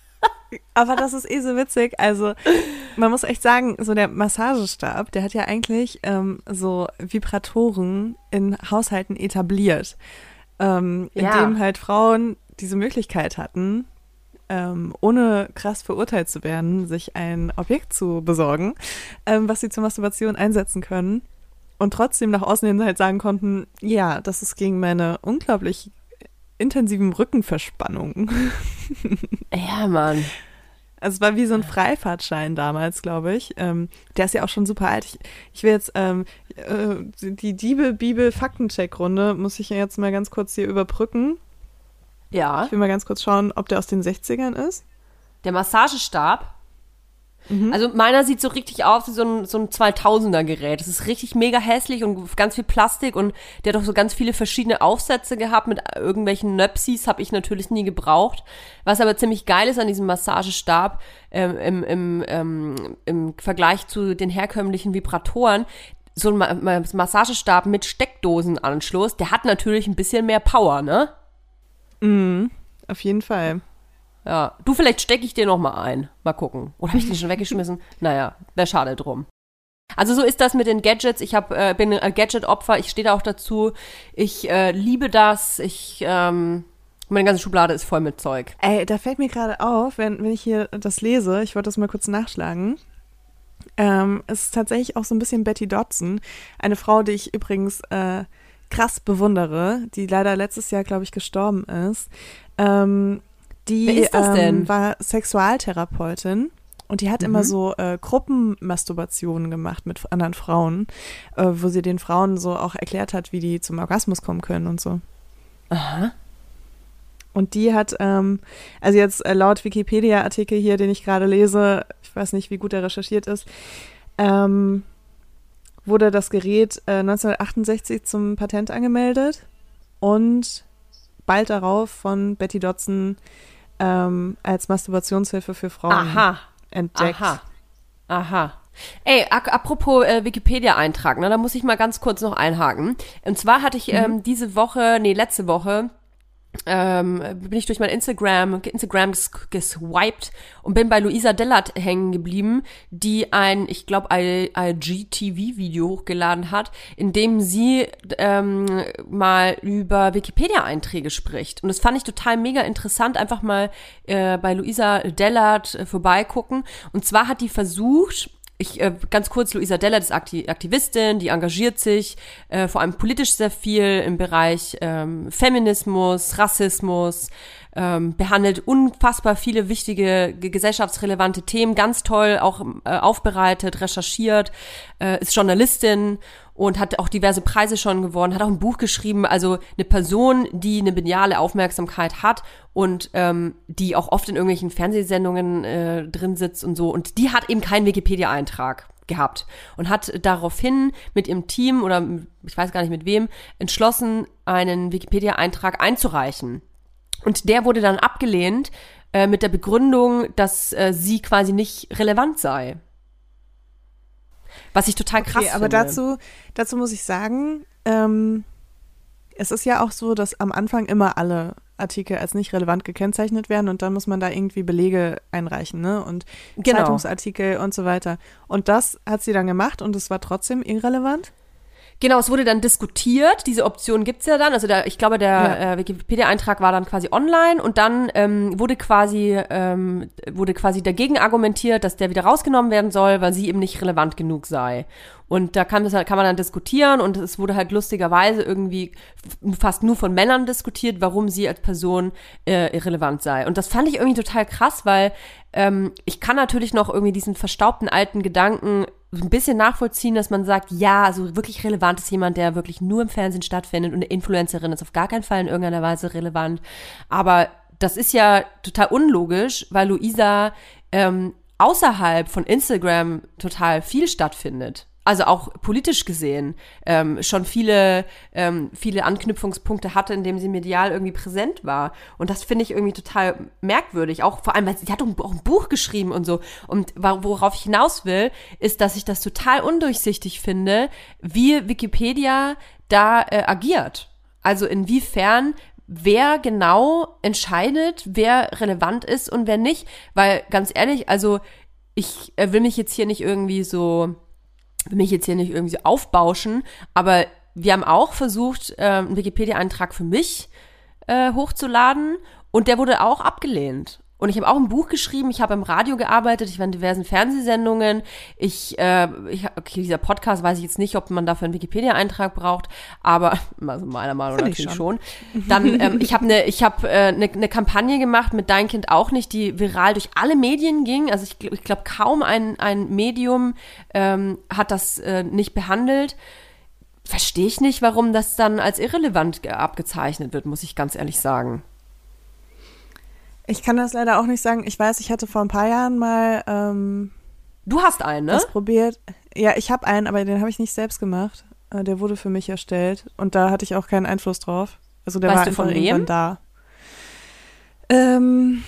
Aber das ist eh so witzig. Also man muss echt sagen, so der Massagestab, der hat ja eigentlich ähm, so Vibratoren in Haushalten etabliert, ähm, Ja. indem halt Frauen diese Möglichkeit hatten, ähm, ohne krass verurteilt zu werden, sich ein Objekt zu besorgen, ähm, was sie zur Masturbation einsetzen können und trotzdem nach außen hin halt sagen konnten, ja, das ist gegen meine unglaublich intensiven Rückenverspannungen. Ja, Mann. Also es war wie so ein Freifahrtschein damals, glaube ich. Ähm, der ist ja auch schon super alt. Ich, ich will jetzt ähm, äh, die Diebe-Bibel-Faktencheck-Runde muss ich jetzt mal ganz kurz hier überbrücken. Ja, Ich will mal ganz kurz schauen, ob der aus den sechzigern ist. der Massagestab. Mhm. Also meiner sieht so richtig aus wie so ein, so ein zweitausender-Gerät. Das ist richtig mega hässlich und ganz viel Plastik und der hat auch so ganz viele verschiedene Aufsätze gehabt mit irgendwelchen Nöpsis, habe ich natürlich nie gebraucht. Was aber ziemlich geil ist an diesem Massagestab ähm, im, im, ähm, im Vergleich zu den herkömmlichen Vibratoren, so ein Ma- Ma- Massagestab mit Steckdosenanschluss, der hat natürlich ein bisschen mehr Power, ne? Mhm, auf jeden Fall. Ja, du, vielleicht stecke ich dir noch mal ein. Mal gucken. Oder habe ich den schon weggeschmissen? Naja, wäre schade drum. Also so ist das mit den Gadgets. Ich hab, äh, bin ein Gadget-Opfer. Ich stehe da auch dazu. Ich äh, liebe das. Ich, ähm, meine ganze Schublade ist voll mit Zeug. Ey, da fällt mir gerade auf, wenn, wenn ich hier das lese, ich wollte das mal kurz nachschlagen, ähm, es ist tatsächlich auch so ein bisschen Betty Dodson, eine Frau, die ich übrigens äh, krass bewundere, die leider letztes Jahr, glaube ich, gestorben ist. Ähm, die Wer ist das ähm, denn? war Sexualtherapeutin und die hat Mhm. immer so äh, Gruppenmasturbationen gemacht mit anderen Frauen, äh, wo sie den Frauen so auch erklärt hat, wie die zum Orgasmus kommen können und so. Aha. Und die hat, ähm, also jetzt äh, laut Wikipedia-Artikel hier, den ich gerade lese, ich weiß nicht, wie gut er recherchiert ist, ähm, wurde das Gerät äh, neunzehnhundertachtundsechzig zum Patent angemeldet und bald darauf von Betty Dodson ähm, als Masturbationshilfe für Frauen Aha. entdeckt. Aha. Aha. Ey, ak- apropos äh, Wikipedia-Eintrag, ne, da muss ich mal ganz kurz noch einhaken. Und zwar hatte ich ähm, diese Woche, nee, letzte Woche, ähm, bin ich durch mein Instagram, Instagram ges geswiped und bin bei Luisa Dellert hängen geblieben, die ein, ich glaube, I G T V-Video hochgeladen hat, in dem sie ähm, mal über Wikipedia-Einträge spricht. Und das fand ich total mega interessant, einfach mal äh, bei Luisa Dellert äh, vorbeigucken. Und zwar hat die versucht, Ich, äh, ganz kurz, Luisa Dellert ist Akti- Aktivistin, die engagiert sich äh, vor allem politisch sehr viel im Bereich ähm, Feminismus, Rassismus, ähm, behandelt unfassbar viele wichtige gesellschaftsrelevante Themen, ganz toll auch äh, aufbereitet, recherchiert, äh, ist Journalistin und hat auch diverse Preise schon gewonnen, hat auch ein Buch geschrieben, also eine Person, die eine mediale Aufmerksamkeit hat und ähm, die auch oft in irgendwelchen Fernsehsendungen äh, drin sitzt und so. Und die hat eben keinen Wikipedia-Eintrag gehabt und hat daraufhin mit ihrem Team oder ich weiß gar nicht mit wem entschlossen, einen Wikipedia-Eintrag einzureichen. Und der wurde dann abgelehnt äh, mit der Begründung, dass äh, sie quasi nicht relevant sei. Was ich total krass okay, aber finde. dazu, dazu muss ich sagen, ähm, es ist ja auch so, dass am Anfang immer alle Artikel als nicht relevant gekennzeichnet werden und dann muss man da irgendwie Belege einreichen, ne? Und Genau. Zeitungsartikel und so weiter. Und das hat sie dann gemacht und es war trotzdem irrelevant? Genau, es wurde dann diskutiert, diese Option gibt's ja dann, also der, ich glaube, der Ja. äh, Wikipedia-Eintrag war dann quasi online und dann ähm, wurde quasi ähm, wurde quasi dagegen argumentiert, dass der wieder rausgenommen werden soll, weil sie eben nicht relevant genug sei. Und da kann, das, kann man dann diskutieren und es wurde halt lustigerweise irgendwie f- fast nur von Männern diskutiert, warum sie als Person äh, irrelevant sei. Und das fand ich irgendwie total krass, weil ähm, ich kann natürlich noch irgendwie diesen verstaubten alten Gedanken ein bisschen nachvollziehen, dass man sagt, ja, also wirklich relevant ist jemand, der wirklich nur im Fernsehen stattfindet und eine Influencerin ist auf gar keinen Fall in irgendeiner Weise relevant. Aber das ist ja total unlogisch, weil Luisa ähm, außerhalb von Instagram total viel stattfindet. Also auch politisch gesehen ähm, schon viele ähm, viele Anknüpfungspunkte hatte, in dem sie medial irgendwie präsent war. Und das finde ich irgendwie total merkwürdig. Auch vor allem, weil sie, sie hat auch ein Buch geschrieben und so. Und worauf ich hinaus will, ist, dass ich das total undurchsichtig finde, wie Wikipedia da äh, agiert. Also inwiefern wer genau entscheidet, wer relevant ist und wer nicht. Weil ganz ehrlich, also ich äh, will mich jetzt hier nicht irgendwie so will mich jetzt hier nicht irgendwie so aufbauschen, aber wir haben auch versucht, äh, einen Wikipedia-Eintrag für mich äh, hochzuladen und der wurde auch abgelehnt. Und ich habe auch ein Buch geschrieben, ich habe im Radio gearbeitet, ich war in diversen Fernsehsendungen, ich, äh, ich okay, dieser Podcast weiß ich jetzt nicht, ob man dafür einen Wikipedia-Eintrag braucht, aber, also meiner Meinung nach natürlich schon. schon. Dann, ähm, ich habe eine ich hab, äh, eine, eine Kampagne gemacht mit Dein Kind auch nicht, die viral durch alle Medien ging, also ich, ich glaube, kaum ein, ein Medium ähm, hat das äh, nicht behandelt. Verstehe ich nicht, warum das dann als irrelevant abgezeichnet wird, muss ich ganz ehrlich sagen. Ich kann das leider auch nicht sagen. Ich weiß, ich hatte vor ein paar Jahren mal ähm, Du hast einen, ne? das probiert. Ja, ich habe einen, aber den habe ich nicht selbst gemacht. Äh, der wurde für mich erstellt und da hatte ich auch keinen Einfluss drauf. Also der Weißt war du einfach von wem? irgendwann da. Ähm,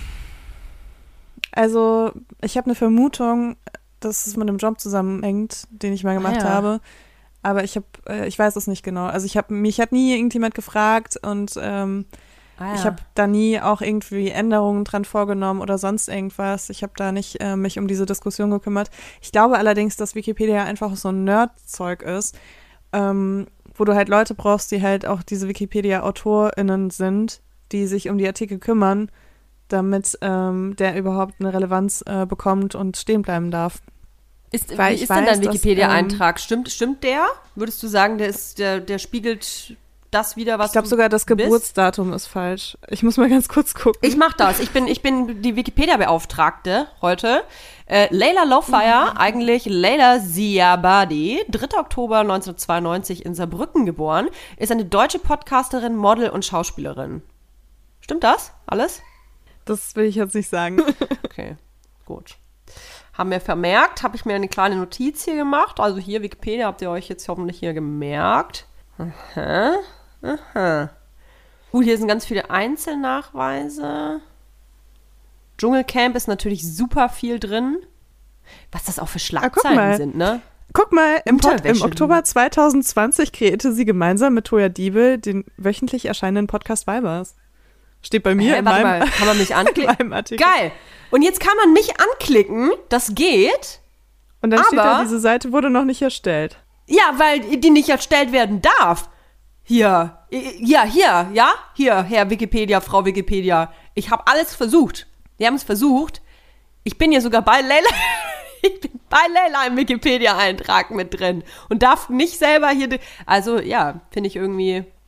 also ich habe eine Vermutung, dass es mit einem Job zusammenhängt, den ich mal gemacht Ah, ja. habe. Aber ich habe, äh, ich weiß es nicht genau. Also ich habe, mich hat nie irgendjemand gefragt und ähm, Ah, ja. ich habe da nie auch irgendwie Änderungen dran vorgenommen oder sonst irgendwas. Ich habe da nicht äh, mich um diese Diskussion gekümmert. Ich glaube allerdings, dass Wikipedia einfach so ein Nerd-Zeug ist, ähm, wo du halt Leute brauchst, die halt auch diese Wikipedia-AutorInnen sind, die sich um die Artikel kümmern, damit ähm, der überhaupt eine Relevanz äh, bekommt und stehen bleiben darf. Ist, Weil wie ich ist denn weiß, dein dass, Wikipedia-Eintrag? Stimmt, stimmt der? Würdest du sagen, der ist, der, der spiegelt das wieder, was Ich glaube du sogar, das bist? Geburtsdatum ist falsch. Ich muss mal ganz kurz gucken. Ich mach das. Ich bin, ich bin die Wikipedia-Beauftragte heute. Äh, Layla Lowfire, eigentlich Layla Ziabadi, dritter Oktober neunzehnhundertzweiundneunzig in Saarbrücken geboren, ist eine deutsche Podcasterin, Model und Schauspielerin. Stimmt das? Alles? Das will ich jetzt nicht sagen. Okay, gut. Haben wir vermerkt, habe ich mir eine kleine Notiz hier gemacht. Also hier, Wikipedia, habt ihr euch jetzt hoffentlich hier gemerkt. Aha, aha. Uh, hier sind ganz viele Einzelnachweise. Dschungelcamp ist natürlich super viel drin. Was das auch für Schlagzeilen mal. sind, ne? Guck mal, im, Pod, im Unterwäsche. Oktober zweitausendzwanzig kreierte sie gemeinsam mit Toya Diebel den wöchentlich erscheinenden Podcast Weibers. Steht bei mir Hä, in warte meinem, mal, kann man mich in anklicken? meinem Artikel. Geil. Und jetzt kann man mich anklicken. Das geht. Und dann steht aber- da, diese Seite wurde noch nicht erstellt. Ja, weil die nicht erstellt werden darf. Hier. Ja, hier, ja? Hier, Herr Wikipedia, Frau Wikipedia. Ich habe alles versucht. Wir haben es versucht. Ich bin hier sogar bei Layla. Ich bin bei Layla im Wikipedia-Eintrag mit drin. Und darf nicht selber hier. Also, ja, finde ich irgendwie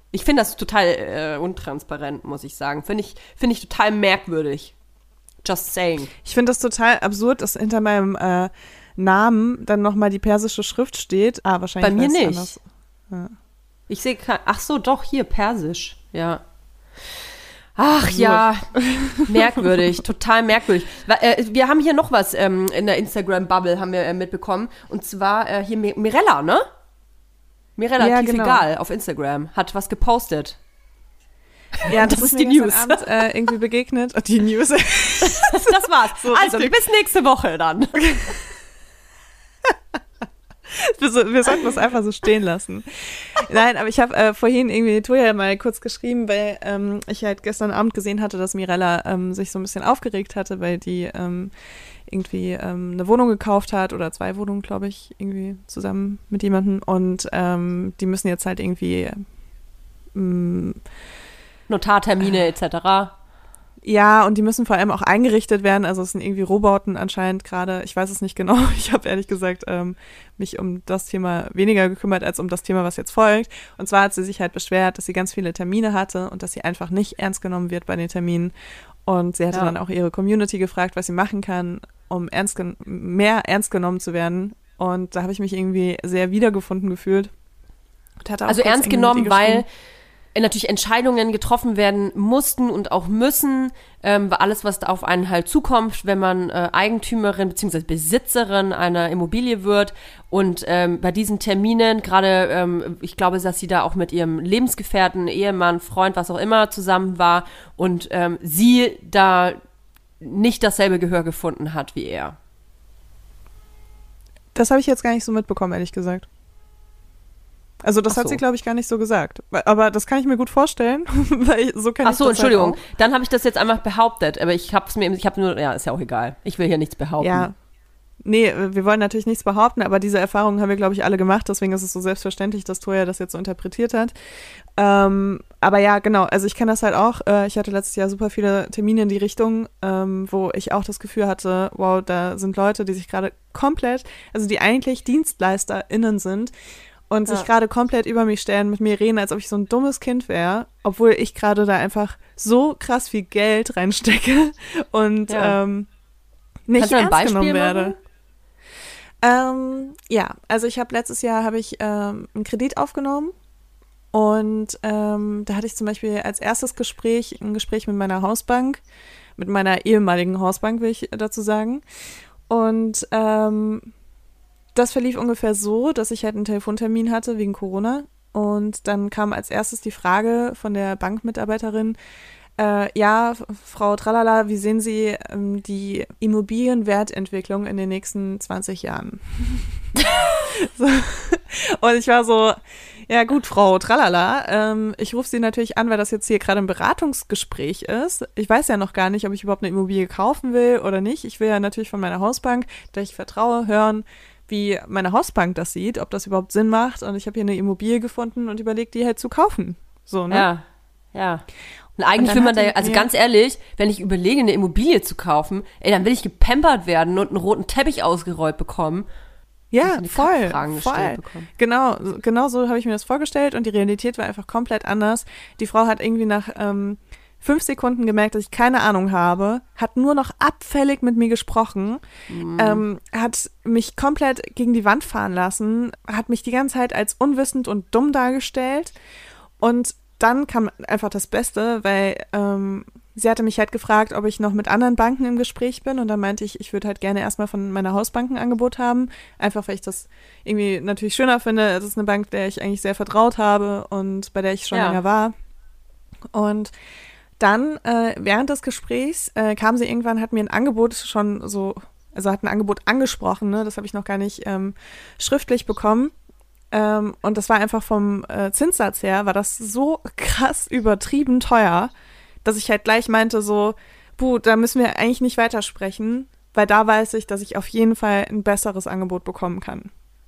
Ich finde das total äh, untransparent, muss ich sagen. Finde ich, finde ich total merkwürdig. Just saying. Ich finde das total absurd, dass hinter meinem äh, Namen dann nochmal die persische Schrift steht. Ah, wahrscheinlich. Bei mir nicht. Anders. Ja. Ich sehe kein, ach so, doch, hier, Persisch. Ja. Ach absurd. Ja, merkwürdig, total merkwürdig. Wir haben hier noch was ähm, in der Instagram-Bubble, haben wir äh, mitbekommen. Und zwar äh, hier Mirella, ne? Mirella ja, Tiefegal genau. auf Instagram hat was gepostet. Ja, das, das ist die News. Abend, äh, irgendwie begegnet. Und die News. Das war's. So also, richtig. Bis nächste Woche dann. wir, so, wir sollten das einfach so stehen lassen. Nein, aber ich habe äh, vorhin irgendwie Toja mal kurz geschrieben, weil ähm, ich halt gestern Abend gesehen hatte, dass Mirella ähm, sich so ein bisschen aufgeregt hatte, weil die ähm, irgendwie ähm, eine Wohnung gekauft hat oder zwei Wohnungen, glaube ich, irgendwie zusammen mit jemandem. Und ähm, die müssen jetzt halt irgendwie ähm, Notartermine et cetera. Ja, und die müssen vor allem auch eingerichtet werden. Also es sind irgendwie Rohbauten anscheinend gerade. Ich weiß es nicht genau. Ich habe ehrlich gesagt ähm, mich um das Thema weniger gekümmert als um das Thema, was jetzt folgt. Und zwar hat sie sich halt beschwert, dass sie ganz viele Termine hatte und dass sie einfach nicht ernst genommen wird bei den Terminen. Und sie hatte ja. dann auch ihre Community gefragt, was sie machen kann, um ernst gen- mehr ernst genommen zu werden. Und da habe ich mich irgendwie sehr wiedergefunden gefühlt. Und hatte auch also kurz ernst genommen, weil natürlich Entscheidungen getroffen werden mussten und auch müssen, ähm, alles, was auf einen halt zukommt, wenn man äh, Eigentümerin bzw. Besitzerin einer Immobilie wird. Und ähm, bei diesen Terminen, gerade, ähm, ich glaube, dass sie da auch mit ihrem Lebensgefährten, Ehemann, Freund, was auch immer zusammen war und ähm, sie da nicht dasselbe Gehör gefunden hat wie er. Das habe ich jetzt gar nicht so mitbekommen, ehrlich gesagt. Also das Ach so. hat sie, glaube ich, gar nicht so gesagt. Aber das kann ich mir gut vorstellen, weil ich, so kann Ach ich so, das Entschuldigung. Halt auch. Dann habe ich das jetzt einfach behauptet. Aber ich habe es mir, ich habe nur, ja, ist ja auch egal. Ich will hier nichts behaupten. Ja, nee, wir wollen natürlich nichts behaupten, aber diese Erfahrungen haben wir, glaube ich, alle gemacht. Deswegen ist es so selbstverständlich, dass Toja das jetzt so interpretiert hat. Ähm, aber ja, genau. Also ich kenne das halt auch. Äh, ich hatte letztes Jahr super viele Termine in die Richtung, ähm, wo ich auch das Gefühl hatte, wow, da sind Leute, die sich gerade komplett, also die eigentlich DienstleisterInnen sind, und sich ja. gerade komplett über mich stellen, mit mir reden, als ob ich so ein dummes Kind wäre, obwohl ich gerade da einfach so krass viel Geld reinstecke und ja, ähm, nicht ernst Beispiel genommen werde. Ähm, ja, also ich habe letztes Jahr habe ich ähm, einen Kredit aufgenommen und ähm, da hatte ich zum Beispiel als erstes Gespräch ein Gespräch mit meiner Hausbank, mit meiner ehemaligen Hausbank, will ich dazu sagen. Und ähm, das verlief ungefähr so, dass ich halt einen Telefontermin hatte wegen Corona und dann kam als erstes die Frage von der Bankmitarbeiterin, äh, ja, Frau Tralala, wie sehen Sie ähm, die Immobilienwertentwicklung in den nächsten zwanzig Jahren? So. Und ich war so, ja gut, Frau Tralala, ähm, ich rufe Sie natürlich an, weil das jetzt hier gerade ein Beratungsgespräch ist. Ich weiß ja noch gar nicht, ob ich überhaupt eine Immobilie kaufen will oder nicht. Ich will ja natürlich von meiner Hausbank, der ich vertraue, hören, wie meine Hausbank das sieht, ob das überhaupt Sinn macht. Und ich habe hier eine Immobilie gefunden und überlegt, die halt zu kaufen. So, ne? Ja, ja. Und eigentlich will man da, also ganz ehrlich, wenn ich überlege, eine Immobilie zu kaufen, ey, dann will ich gepampert werden und einen roten Teppich ausgerollt bekommen. Ja, voll, voll. Genau, genau so habe ich mir das vorgestellt und die Realität war einfach komplett anders. Die Frau hat irgendwie nach ähm, fünf Sekunden gemerkt, dass ich keine Ahnung habe, hat nur noch abfällig mit mir gesprochen, mhm. ähm, hat mich komplett gegen die Wand fahren lassen, hat mich die ganze Zeit als unwissend und dumm dargestellt und dann kam einfach das Beste, weil ähm, sie hatte mich halt gefragt, ob ich noch mit anderen Banken im Gespräch bin und dann meinte ich, ich würde halt gerne erstmal von meiner Hausbank ein Angebot haben, einfach weil ich das irgendwie natürlich schöner finde. Es ist eine Bank, der ich eigentlich sehr vertraut habe und bei der ich schon ja. länger war. Und dann, äh, während des Gesprächs, äh, kam sie irgendwann, hat mir ein Angebot schon so, also hat ein Angebot angesprochen, ne? Das habe ich noch gar nicht ähm, schriftlich bekommen. Ähm, und das war einfach vom äh, Zinssatz her, war das so krass übertrieben teuer, dass ich halt gleich meinte so, puh, da müssen wir eigentlich nicht weitersprechen, weil da weiß ich, dass ich auf jeden Fall ein besseres Angebot bekommen kann.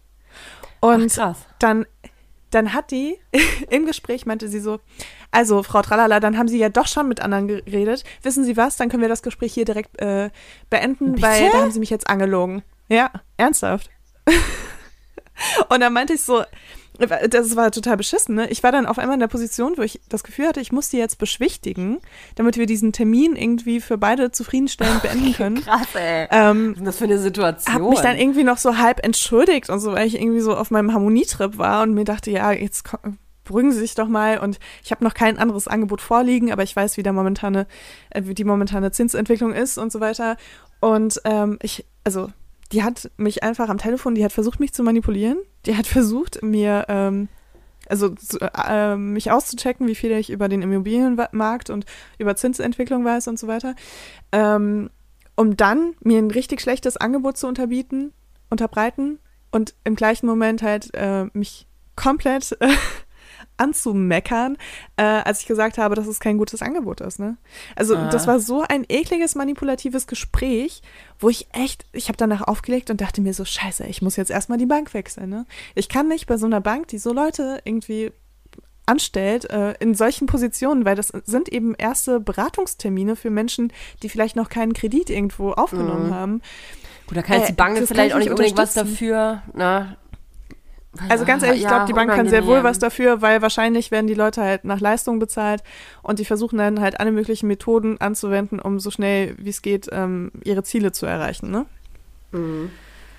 Und Ach, dann Dann hat die, im Gespräch meinte sie so, also Frau Tralala, dann haben Sie ja doch schon mit anderen geredet. Wissen Sie was, dann können wir das Gespräch hier direkt äh, beenden, Bitte? Weil da haben Sie mich jetzt angelogen. Ja, ernsthaft. Und dann meinte ich so, Das war total beschissen, ne? Ich war dann auf einmal in der Position, wo ich das Gefühl hatte, ich muss die jetzt beschwichtigen, damit wir diesen Termin irgendwie für beide zufriedenstellend beenden können. Krass, ey. Ähm, Was ist denn das für eine Situation? Hab mich dann irgendwie noch so halb entschuldigt und so, weil ich irgendwie so auf meinem Harmonietrip war und mir dachte, ja, jetzt komm, beruhigen Sie sich doch mal, und ich habe noch kein anderes Angebot vorliegen, aber ich weiß, wie der momentane, äh, wie die momentane Zinsentwicklung ist und so weiter. Und ähm, ich, also die hat mich einfach am Telefon, die hat versucht, mich zu manipulieren. Die hat versucht, mir, ähm, also zu, äh, mich auszuchecken, wie viel ich über den Immobilienmarkt und über Zinsentwicklung weiß und so weiter. Ähm, um dann mir ein richtig schlechtes Angebot zu unterbieten, unterbreiten und im gleichen Moment halt äh, mich komplett äh, anzumeckern, äh, als ich gesagt habe, dass es kein gutes Angebot ist. Ne? Also ah. das war so ein ekliges, manipulatives Gespräch, wo ich echt, ich habe danach aufgelegt und dachte mir so, scheiße, ich muss jetzt erstmal die Bank wechseln. Ne? Ich kann nicht bei so einer Bank, die so Leute irgendwie anstellt, äh, in solchen Positionen, weil das sind eben erste Beratungstermine für Menschen, die vielleicht noch keinen Kredit irgendwo aufgenommen mhm. haben. Gut, da kann jetzt äh, die Bank vielleicht auch nicht unbedingt was dafür, na. Also ganz ehrlich, ich ja, glaube, die Bank unangenehm. kann sehr wohl was dafür, weil wahrscheinlich werden die Leute halt nach Leistung bezahlt und die versuchen dann halt alle möglichen Methoden anzuwenden, um so schnell wie es geht ähm, ihre Ziele zu erreichen, ne? Mhm.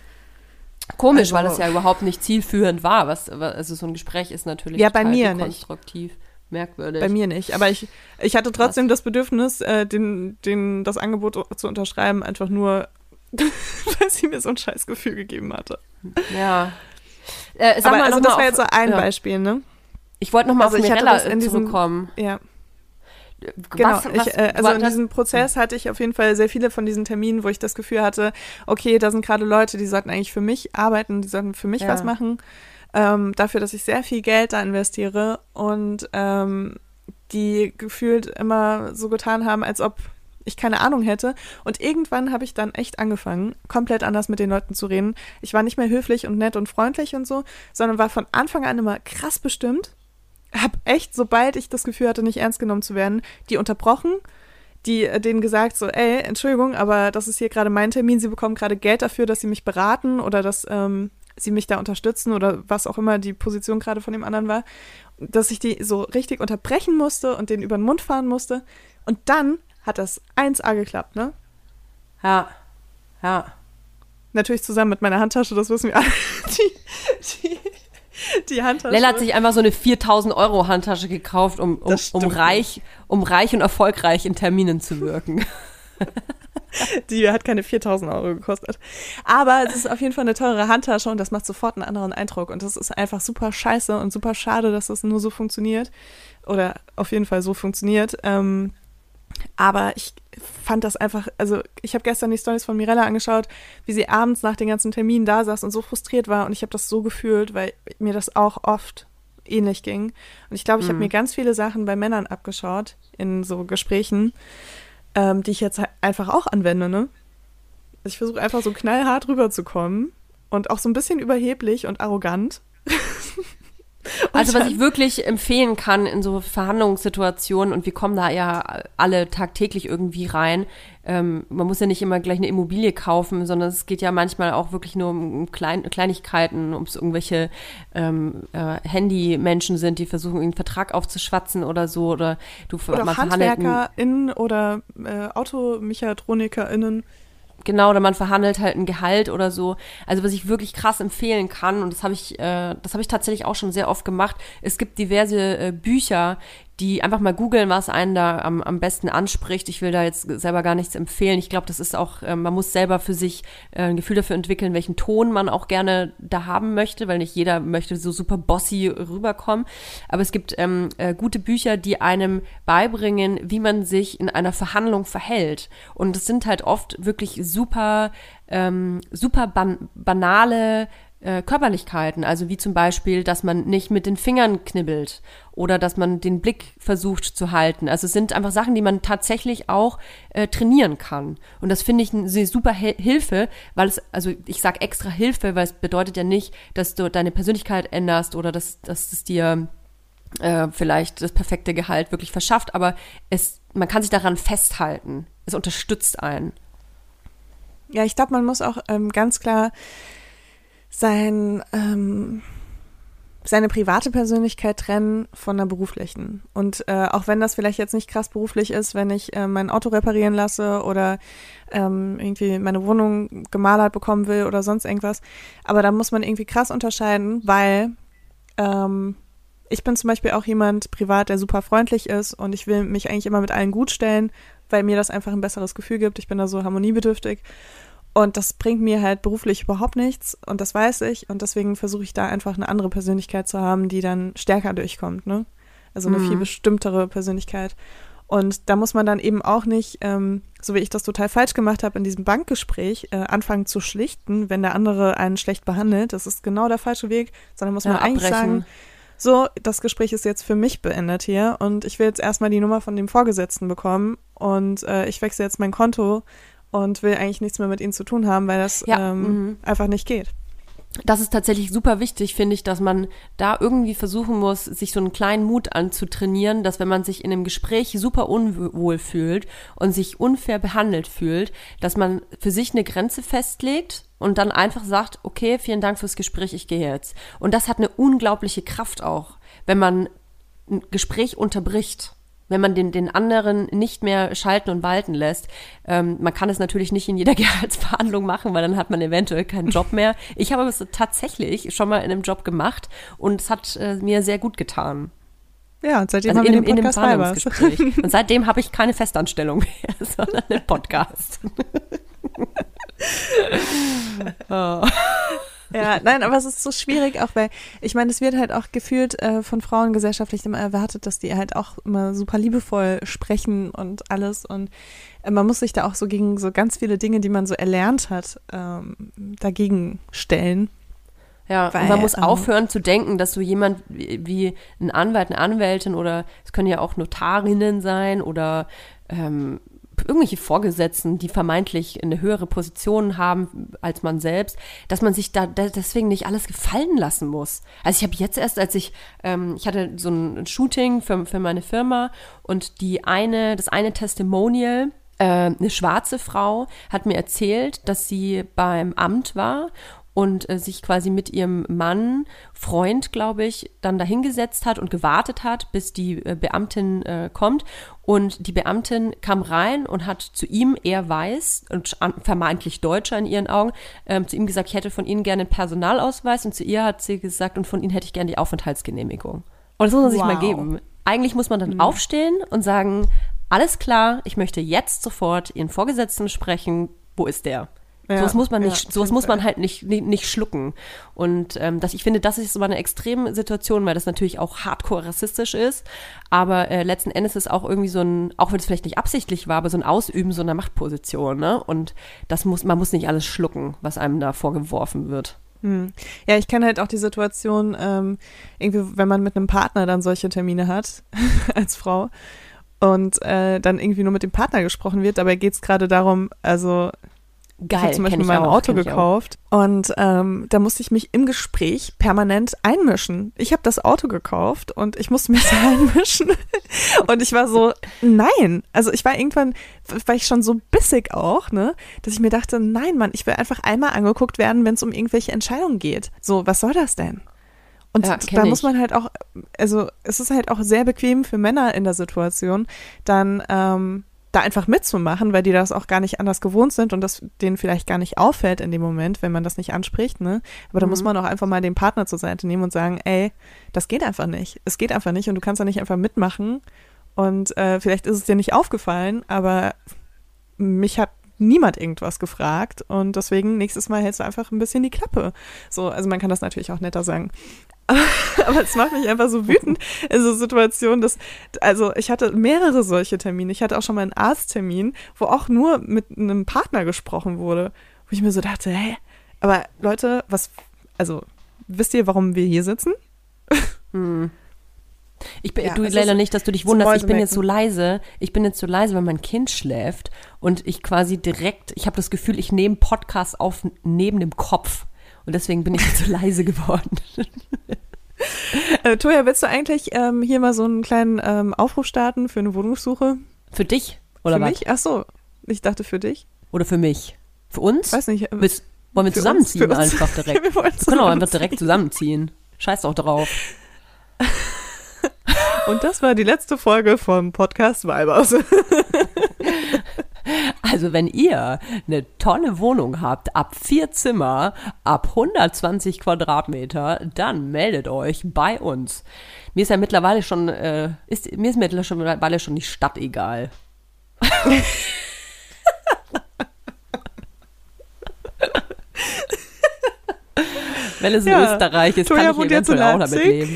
Komisch, also, weil das ja überhaupt nicht zielführend war. Was, also so ein Gespräch ist natürlich ja, bei mir konstruktiv, nicht. merkwürdig. Bei mir nicht, aber ich, ich hatte trotzdem was? das Bedürfnis, äh, den, den, das Angebot zu unterschreiben, einfach nur, weil sie mir so ein Scheißgefühl gegeben hatte. Ja. Äh, sag aber mal also noch das mal war auf, jetzt so ein ja. Beispiel, ne? Ich wollte nochmal also auf Mirella in zurückkommen. Diesem, ja. Genau, was, ich, äh, also in diesem Prozess hatte ich auf jeden Fall sehr viele von diesen Terminen, wo ich das Gefühl hatte, okay, da sind gerade Leute, die sollten eigentlich für mich arbeiten, die sollten für mich ja. was machen, ähm, dafür, dass ich sehr viel Geld da investiere und ähm, die gefühlt immer so getan haben, als ob ich keine Ahnung hätte. Und irgendwann habe ich dann echt angefangen, komplett anders mit den Leuten zu reden. Ich war nicht mehr höflich und nett und freundlich und so, sondern war von Anfang an immer krass bestimmt. Hab echt, sobald ich das Gefühl hatte, nicht ernst genommen zu werden, die unterbrochen, die denen gesagt so, ey, Entschuldigung, aber das ist hier gerade mein Termin, sie bekommen gerade Geld dafür, dass sie mich beraten oder dass ähm, sie mich da unterstützen oder was auch immer die Position gerade von dem anderen war, dass ich die so richtig unterbrechen musste und denen über den Mund fahren musste. Und dann hat das eins A geklappt, ne? Ja, ja. Natürlich zusammen mit meiner Handtasche, das wissen wir alle. Die, die, die Handtasche. Lella hat sich einfach so eine viertausend Euro Handtasche gekauft, um, um, um, reich, um reich und erfolgreich in Terminen zu wirken. Die hat keine viertausend Euro gekostet. Aber es ist auf jeden Fall eine teure Handtasche und das macht sofort einen anderen Eindruck. Und das ist einfach super scheiße und super schade, dass das nur so funktioniert. Oder auf jeden Fall so funktioniert. Ähm, Aber ich fand das einfach, also ich habe gestern die Storys von Mirella angeschaut, wie sie abends nach den ganzen Terminen da saß und so frustriert war und ich habe das so gefühlt, weil mir das auch oft ähnlich ging. Und ich glaube, ich mhm. habe mir ganz viele Sachen bei Männern abgeschaut in so Gesprächen, ähm, die ich jetzt einfach auch anwende, ne? Ich versuche einfach so knallhart rüberzukommen und auch so ein bisschen überheblich und arrogant. Also was ich wirklich empfehlen kann in so Verhandlungssituationen, und wir kommen da ja alle tagtäglich irgendwie rein, ähm, man muss ja nicht immer gleich eine Immobilie kaufen, sondern es geht ja manchmal auch wirklich nur um Klein- Kleinigkeiten, ob es irgendwelche ähm, äh, Handy-Menschen sind, die versuchen, einen Vertrag aufzuschwatzen oder so, oder du oder man HandwerkerInnen oder äh, AutomechatronikerInnen. Genau, oder man verhandelt halt ein Gehalt oder so. Also was ich wirklich krass empfehlen kann, und das habe ich, äh, das habe ich tatsächlich auch schon sehr oft gemacht. Es gibt diverse äh, Bücher, die einfach mal googeln, was einen da am, am besten anspricht. Ich will da jetzt selber gar nichts empfehlen. Ich glaube, das ist auch, äh, man muss selber für sich äh, ein Gefühl dafür entwickeln, welchen Ton man auch gerne da haben möchte, weil nicht jeder möchte so super bossy rüberkommen. Aber es gibt ähm, äh, gute Bücher, die einem beibringen, wie man sich in einer Verhandlung verhält. Und es sind halt oft wirklich super, ähm, super ban- banale Äh, Körperlichkeiten, also wie zum Beispiel, dass man nicht mit den Fingern knibbelt oder dass man den Blick versucht zu halten. Also es sind einfach Sachen, die man tatsächlich auch äh, trainieren kann. Und das finde ich eine super He- Hilfe, weil es, also ich sage extra Hilfe, weil es bedeutet ja nicht, dass du deine Persönlichkeit änderst oder dass, dass es dir äh, vielleicht das perfekte Gehalt wirklich verschafft, aber es, man kann sich daran festhalten. Es unterstützt einen. Ja, ich glaube, man muss auch ähm, ganz klar sein, ähm, seine private Persönlichkeit trennen von der beruflichen. Und äh, auch wenn das vielleicht jetzt nicht krass beruflich ist, wenn ich äh, mein Auto reparieren lasse oder ähm, irgendwie meine Wohnung gemalert bekommen will oder sonst irgendwas. Aber da muss man irgendwie krass unterscheiden, weil ähm, ich bin zum Beispiel auch jemand privat, der super freundlich ist und ich will mich eigentlich immer mit allen gut stellen, weil mir das einfach ein besseres Gefühl gibt. Ich bin da so harmoniebedürftig. Und das bringt mir halt beruflich überhaupt nichts und das weiß ich und deswegen versuche ich da einfach eine andere Persönlichkeit zu haben, die dann stärker durchkommt, ne? Also eine mhm. viel bestimmtere Persönlichkeit. Und da muss man dann eben auch nicht, ähm, so wie ich das total falsch gemacht habe in diesem Bankgespräch, äh, anfangen zu schlichten, wenn der andere einen schlecht behandelt. Das ist genau der falsche Weg, sondern muss man ja, eigentlich sagen, so, das Gespräch ist jetzt für mich beendet hier und ich will jetzt erstmal die Nummer von dem Vorgesetzten bekommen und äh, ich wechsle jetzt mein Konto und will eigentlich nichts mehr mit ihnen zu tun haben, weil das ja, ähm, m- einfach nicht geht. Das ist tatsächlich super wichtig, finde ich, dass man da irgendwie versuchen muss, sich so einen kleinen Mut anzutrainieren, dass wenn man sich in einem Gespräch super unwohl fühlt und sich unfair behandelt fühlt, dass man für sich eine Grenze festlegt und dann einfach sagt, okay, vielen Dank fürs Gespräch, ich gehe jetzt. Und das hat eine unglaubliche Kraft auch, wenn man ein Gespräch unterbricht. Wenn man den, den anderen nicht mehr schalten und walten lässt. Ähm, man kann es natürlich nicht in jeder Gehaltsverhandlung machen, weil dann hat man eventuell keinen Job mehr. Ich habe es tatsächlich schon mal in einem Job gemacht und es hat äh, mir sehr gut getan. Ja, und seitdem also haben in, wir dem, den in dem Podcast Verhandlungsgespräch. Und seitdem habe ich keine Festanstellung mehr, sondern einen Podcast. oh. Ja, nein, aber es ist so schwierig auch, weil ich meine, es wird halt auch gefühlt äh, von Frauen gesellschaftlich immer erwartet, dass die halt auch immer super liebevoll sprechen und alles und äh, man muss sich da auch so gegen so ganz viele Dinge, die man so erlernt hat, ähm, dagegen stellen. Ja, weil, und man muss ähm, aufhören zu denken, dass so jemand wie, wie ein Anwalt, eine Anwältin oder es können ja auch Notarinnen sein oder ähm, irgendwelche Vorgesetzten, die vermeintlich eine höhere Position haben als man selbst, dass man sich da deswegen nicht alles gefallen lassen muss. Also ich habe jetzt erst, als ich, ähm, ich hatte so ein Shooting für, für meine Firma und die eine, das eine Testimonial, äh, eine schwarze Frau, hat mir erzählt, dass sie beim Amt war und äh, sich quasi mit ihrem Mann, Freund, glaube ich, dann dahingesetzt hat und gewartet hat, bis die äh, Beamtin äh, kommt. Und die Beamtin kam rein und hat zu ihm, er weiß und vermeintlich Deutscher in ihren Augen, ähm, zu ihm gesagt, ich hätte von Ihnen gerne einen Personalausweis und zu ihr hat sie gesagt, und von Ihnen hätte ich gerne die Aufenthaltsgenehmigung. Und das muss man sich wow. mal geben. Eigentlich muss man dann mhm. aufstehen und sagen, alles klar, ich möchte jetzt sofort Ihren Vorgesetzten sprechen, wo ist der? Ja, sowas muss man nicht, ja, sowas muss man halt nicht, nicht, nicht schlucken. Und ähm, das, ich finde, das ist so eine extreme Situation, weil das natürlich auch hardcore rassistisch ist. Aber äh, letzten Endes ist auch irgendwie so ein, auch wenn es vielleicht nicht absichtlich war, aber so ein Ausüben so einer Machtposition, ne? Und das muss, man muss nicht alles schlucken, was einem da vorgeworfen wird. Hm. Ja, ich kenne halt auch die Situation, ähm, irgendwie, wenn man mit einem Partner dann solche Termine hat, als Frau, und äh, dann irgendwie nur mit dem Partner gesprochen wird. Dabei geht es gerade darum, also Geil, ich habe zum Beispiel mein Auto gekauft und ähm, da musste ich mich im Gespräch permanent einmischen. Ich habe das Auto gekauft und ich musste mich da einmischen und ich war so, nein. Also ich war irgendwann, war ich schon so bissig auch, ne, dass ich mir dachte, nein, Mann, ich will einfach einmal angeguckt werden, wenn es um irgendwelche Entscheidungen geht. So, was soll das denn? Und ja, da muss man halt auch, also es ist halt auch sehr bequem für Männer in der Situation, dann ähm, da einfach mitzumachen, weil die das auch gar nicht anders gewohnt sind und das denen vielleicht gar nicht auffällt in dem Moment, wenn man das nicht anspricht, ne? Aber da mhm. muss man auch einfach mal den Partner zur Seite nehmen und sagen, ey, das geht einfach nicht. Es geht einfach nicht und du kannst da nicht einfach mitmachen und äh, vielleicht ist es dir nicht aufgefallen, aber mich hat niemand irgendwas gefragt und deswegen nächstes Mal hältst du einfach ein bisschen die Klappe. So, also man kann das natürlich auch netter sagen. Aber es macht mich einfach so wütend in so Situationen, dass, also ich hatte mehrere solche Termine. Ich hatte auch schon mal einen Arzttermin, wo auch nur mit einem Partner gesprochen wurde, wo ich mir so dachte, hä, aber Leute, was, also wisst ihr, warum wir hier sitzen? Hm. Ich bin, ja, du, Leila, nicht, dass du dich wunderst, ich bin jetzt so leise, ich bin jetzt so leise, weil mein Kind schläft und ich quasi direkt, ich habe das Gefühl, ich nehme Podcast auf neben dem Kopf. Und deswegen bin ich jetzt so leise geworden. äh, Toja, willst du eigentlich ähm, hier mal so einen kleinen ähm, Aufruf starten für eine Wohnungssuche? Für dich? Oder für was? mich? Ach so, ich dachte für dich. Oder für mich? Für uns? Weiß nicht. Willst, wollen wir zusammenziehen uns, einfach direkt? Ja, wir wollen zusammenziehen. Genau, einfach direkt zusammenziehen. Scheiß doch drauf. Und das war die letzte Folge vom Podcast Weibers. Also wenn ihr eine tolle Wohnung habt, ab vier Zimmer, ab hundertzwanzig Quadratmeter, dann meldet euch bei uns. Mir ist ja mittlerweile schon, äh, ist, mir ist mittlerweile schon die Stadt egal. Wenn es in ja, Österreich ist, Toja, kann ich eventuell auch damit leben.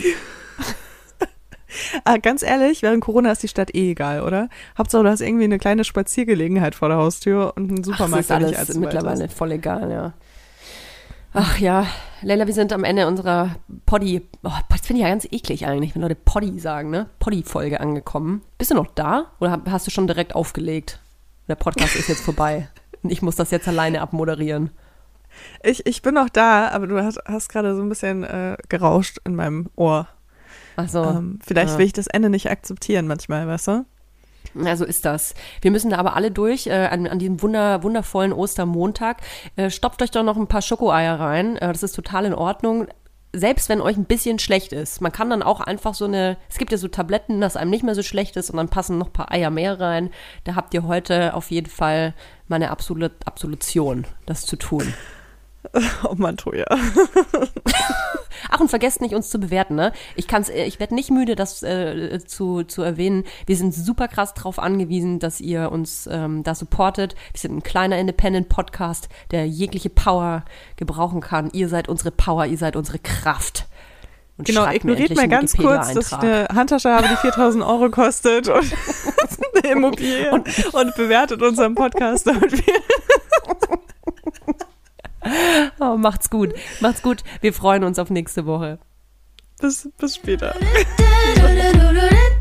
Ah, ganz ehrlich, während Corona ist die Stadt eh egal, oder? Hauptsache, du hast irgendwie eine kleine Spaziergelegenheit vor der Haustür und einen Supermarkt. Ach, das ist alles mittlerweile voll egal, ja. Ach ja, Leila, wir sind am Ende unserer Poddy, oh, das finde ich ja ganz eklig eigentlich, wenn Leute Poddy sagen, ne? Poddy-Folge angekommen. Bist du noch da oder hast du schon direkt aufgelegt? Der Podcast ist jetzt vorbei und ich muss das jetzt alleine abmoderieren. Ich, ich bin noch da, aber du hast, hast gerade so ein bisschen äh, gerauscht in meinem Ohr. Ach so. Ähm, vielleicht ja. will ich das Ende nicht akzeptieren manchmal, weißt du? Ja, so ist das. Wir müssen da aber alle durch äh, an, an diesem wunder, wundervollen Ostermontag. Äh, stopft euch doch noch ein paar Schokoeier rein. Äh, das ist total in Ordnung. Selbst wenn euch ein bisschen schlecht ist. Man kann dann auch einfach so eine, es gibt ja so Tabletten, dass einem nicht mehr so schlecht ist und dann passen noch ein paar Eier mehr rein. Da habt ihr heute auf jeden Fall meine Absolut, Absolution, das zu tun. Oh Mann, Toja. Ach, und vergesst nicht, uns zu bewerten, ne? Ich kann's, ich werde nicht müde, das äh, zu, zu erwähnen. Wir sind super krass drauf angewiesen, dass ihr uns ähm, da supportet. Wir sind ein kleiner Independent-Podcast, der jegliche Power gebrauchen kann. Ihr seid unsere Power, ihr seid unsere Kraft. Und genau, ignoriert mal ganz kurz, dass ich eine Handtasche habe, die viertausend Euro kostet und eine Immobilie und, und bewertet unseren Podcast, damit wir Oh, macht's gut. Macht's gut. Wir freuen uns auf nächste Woche. Bis, bis später.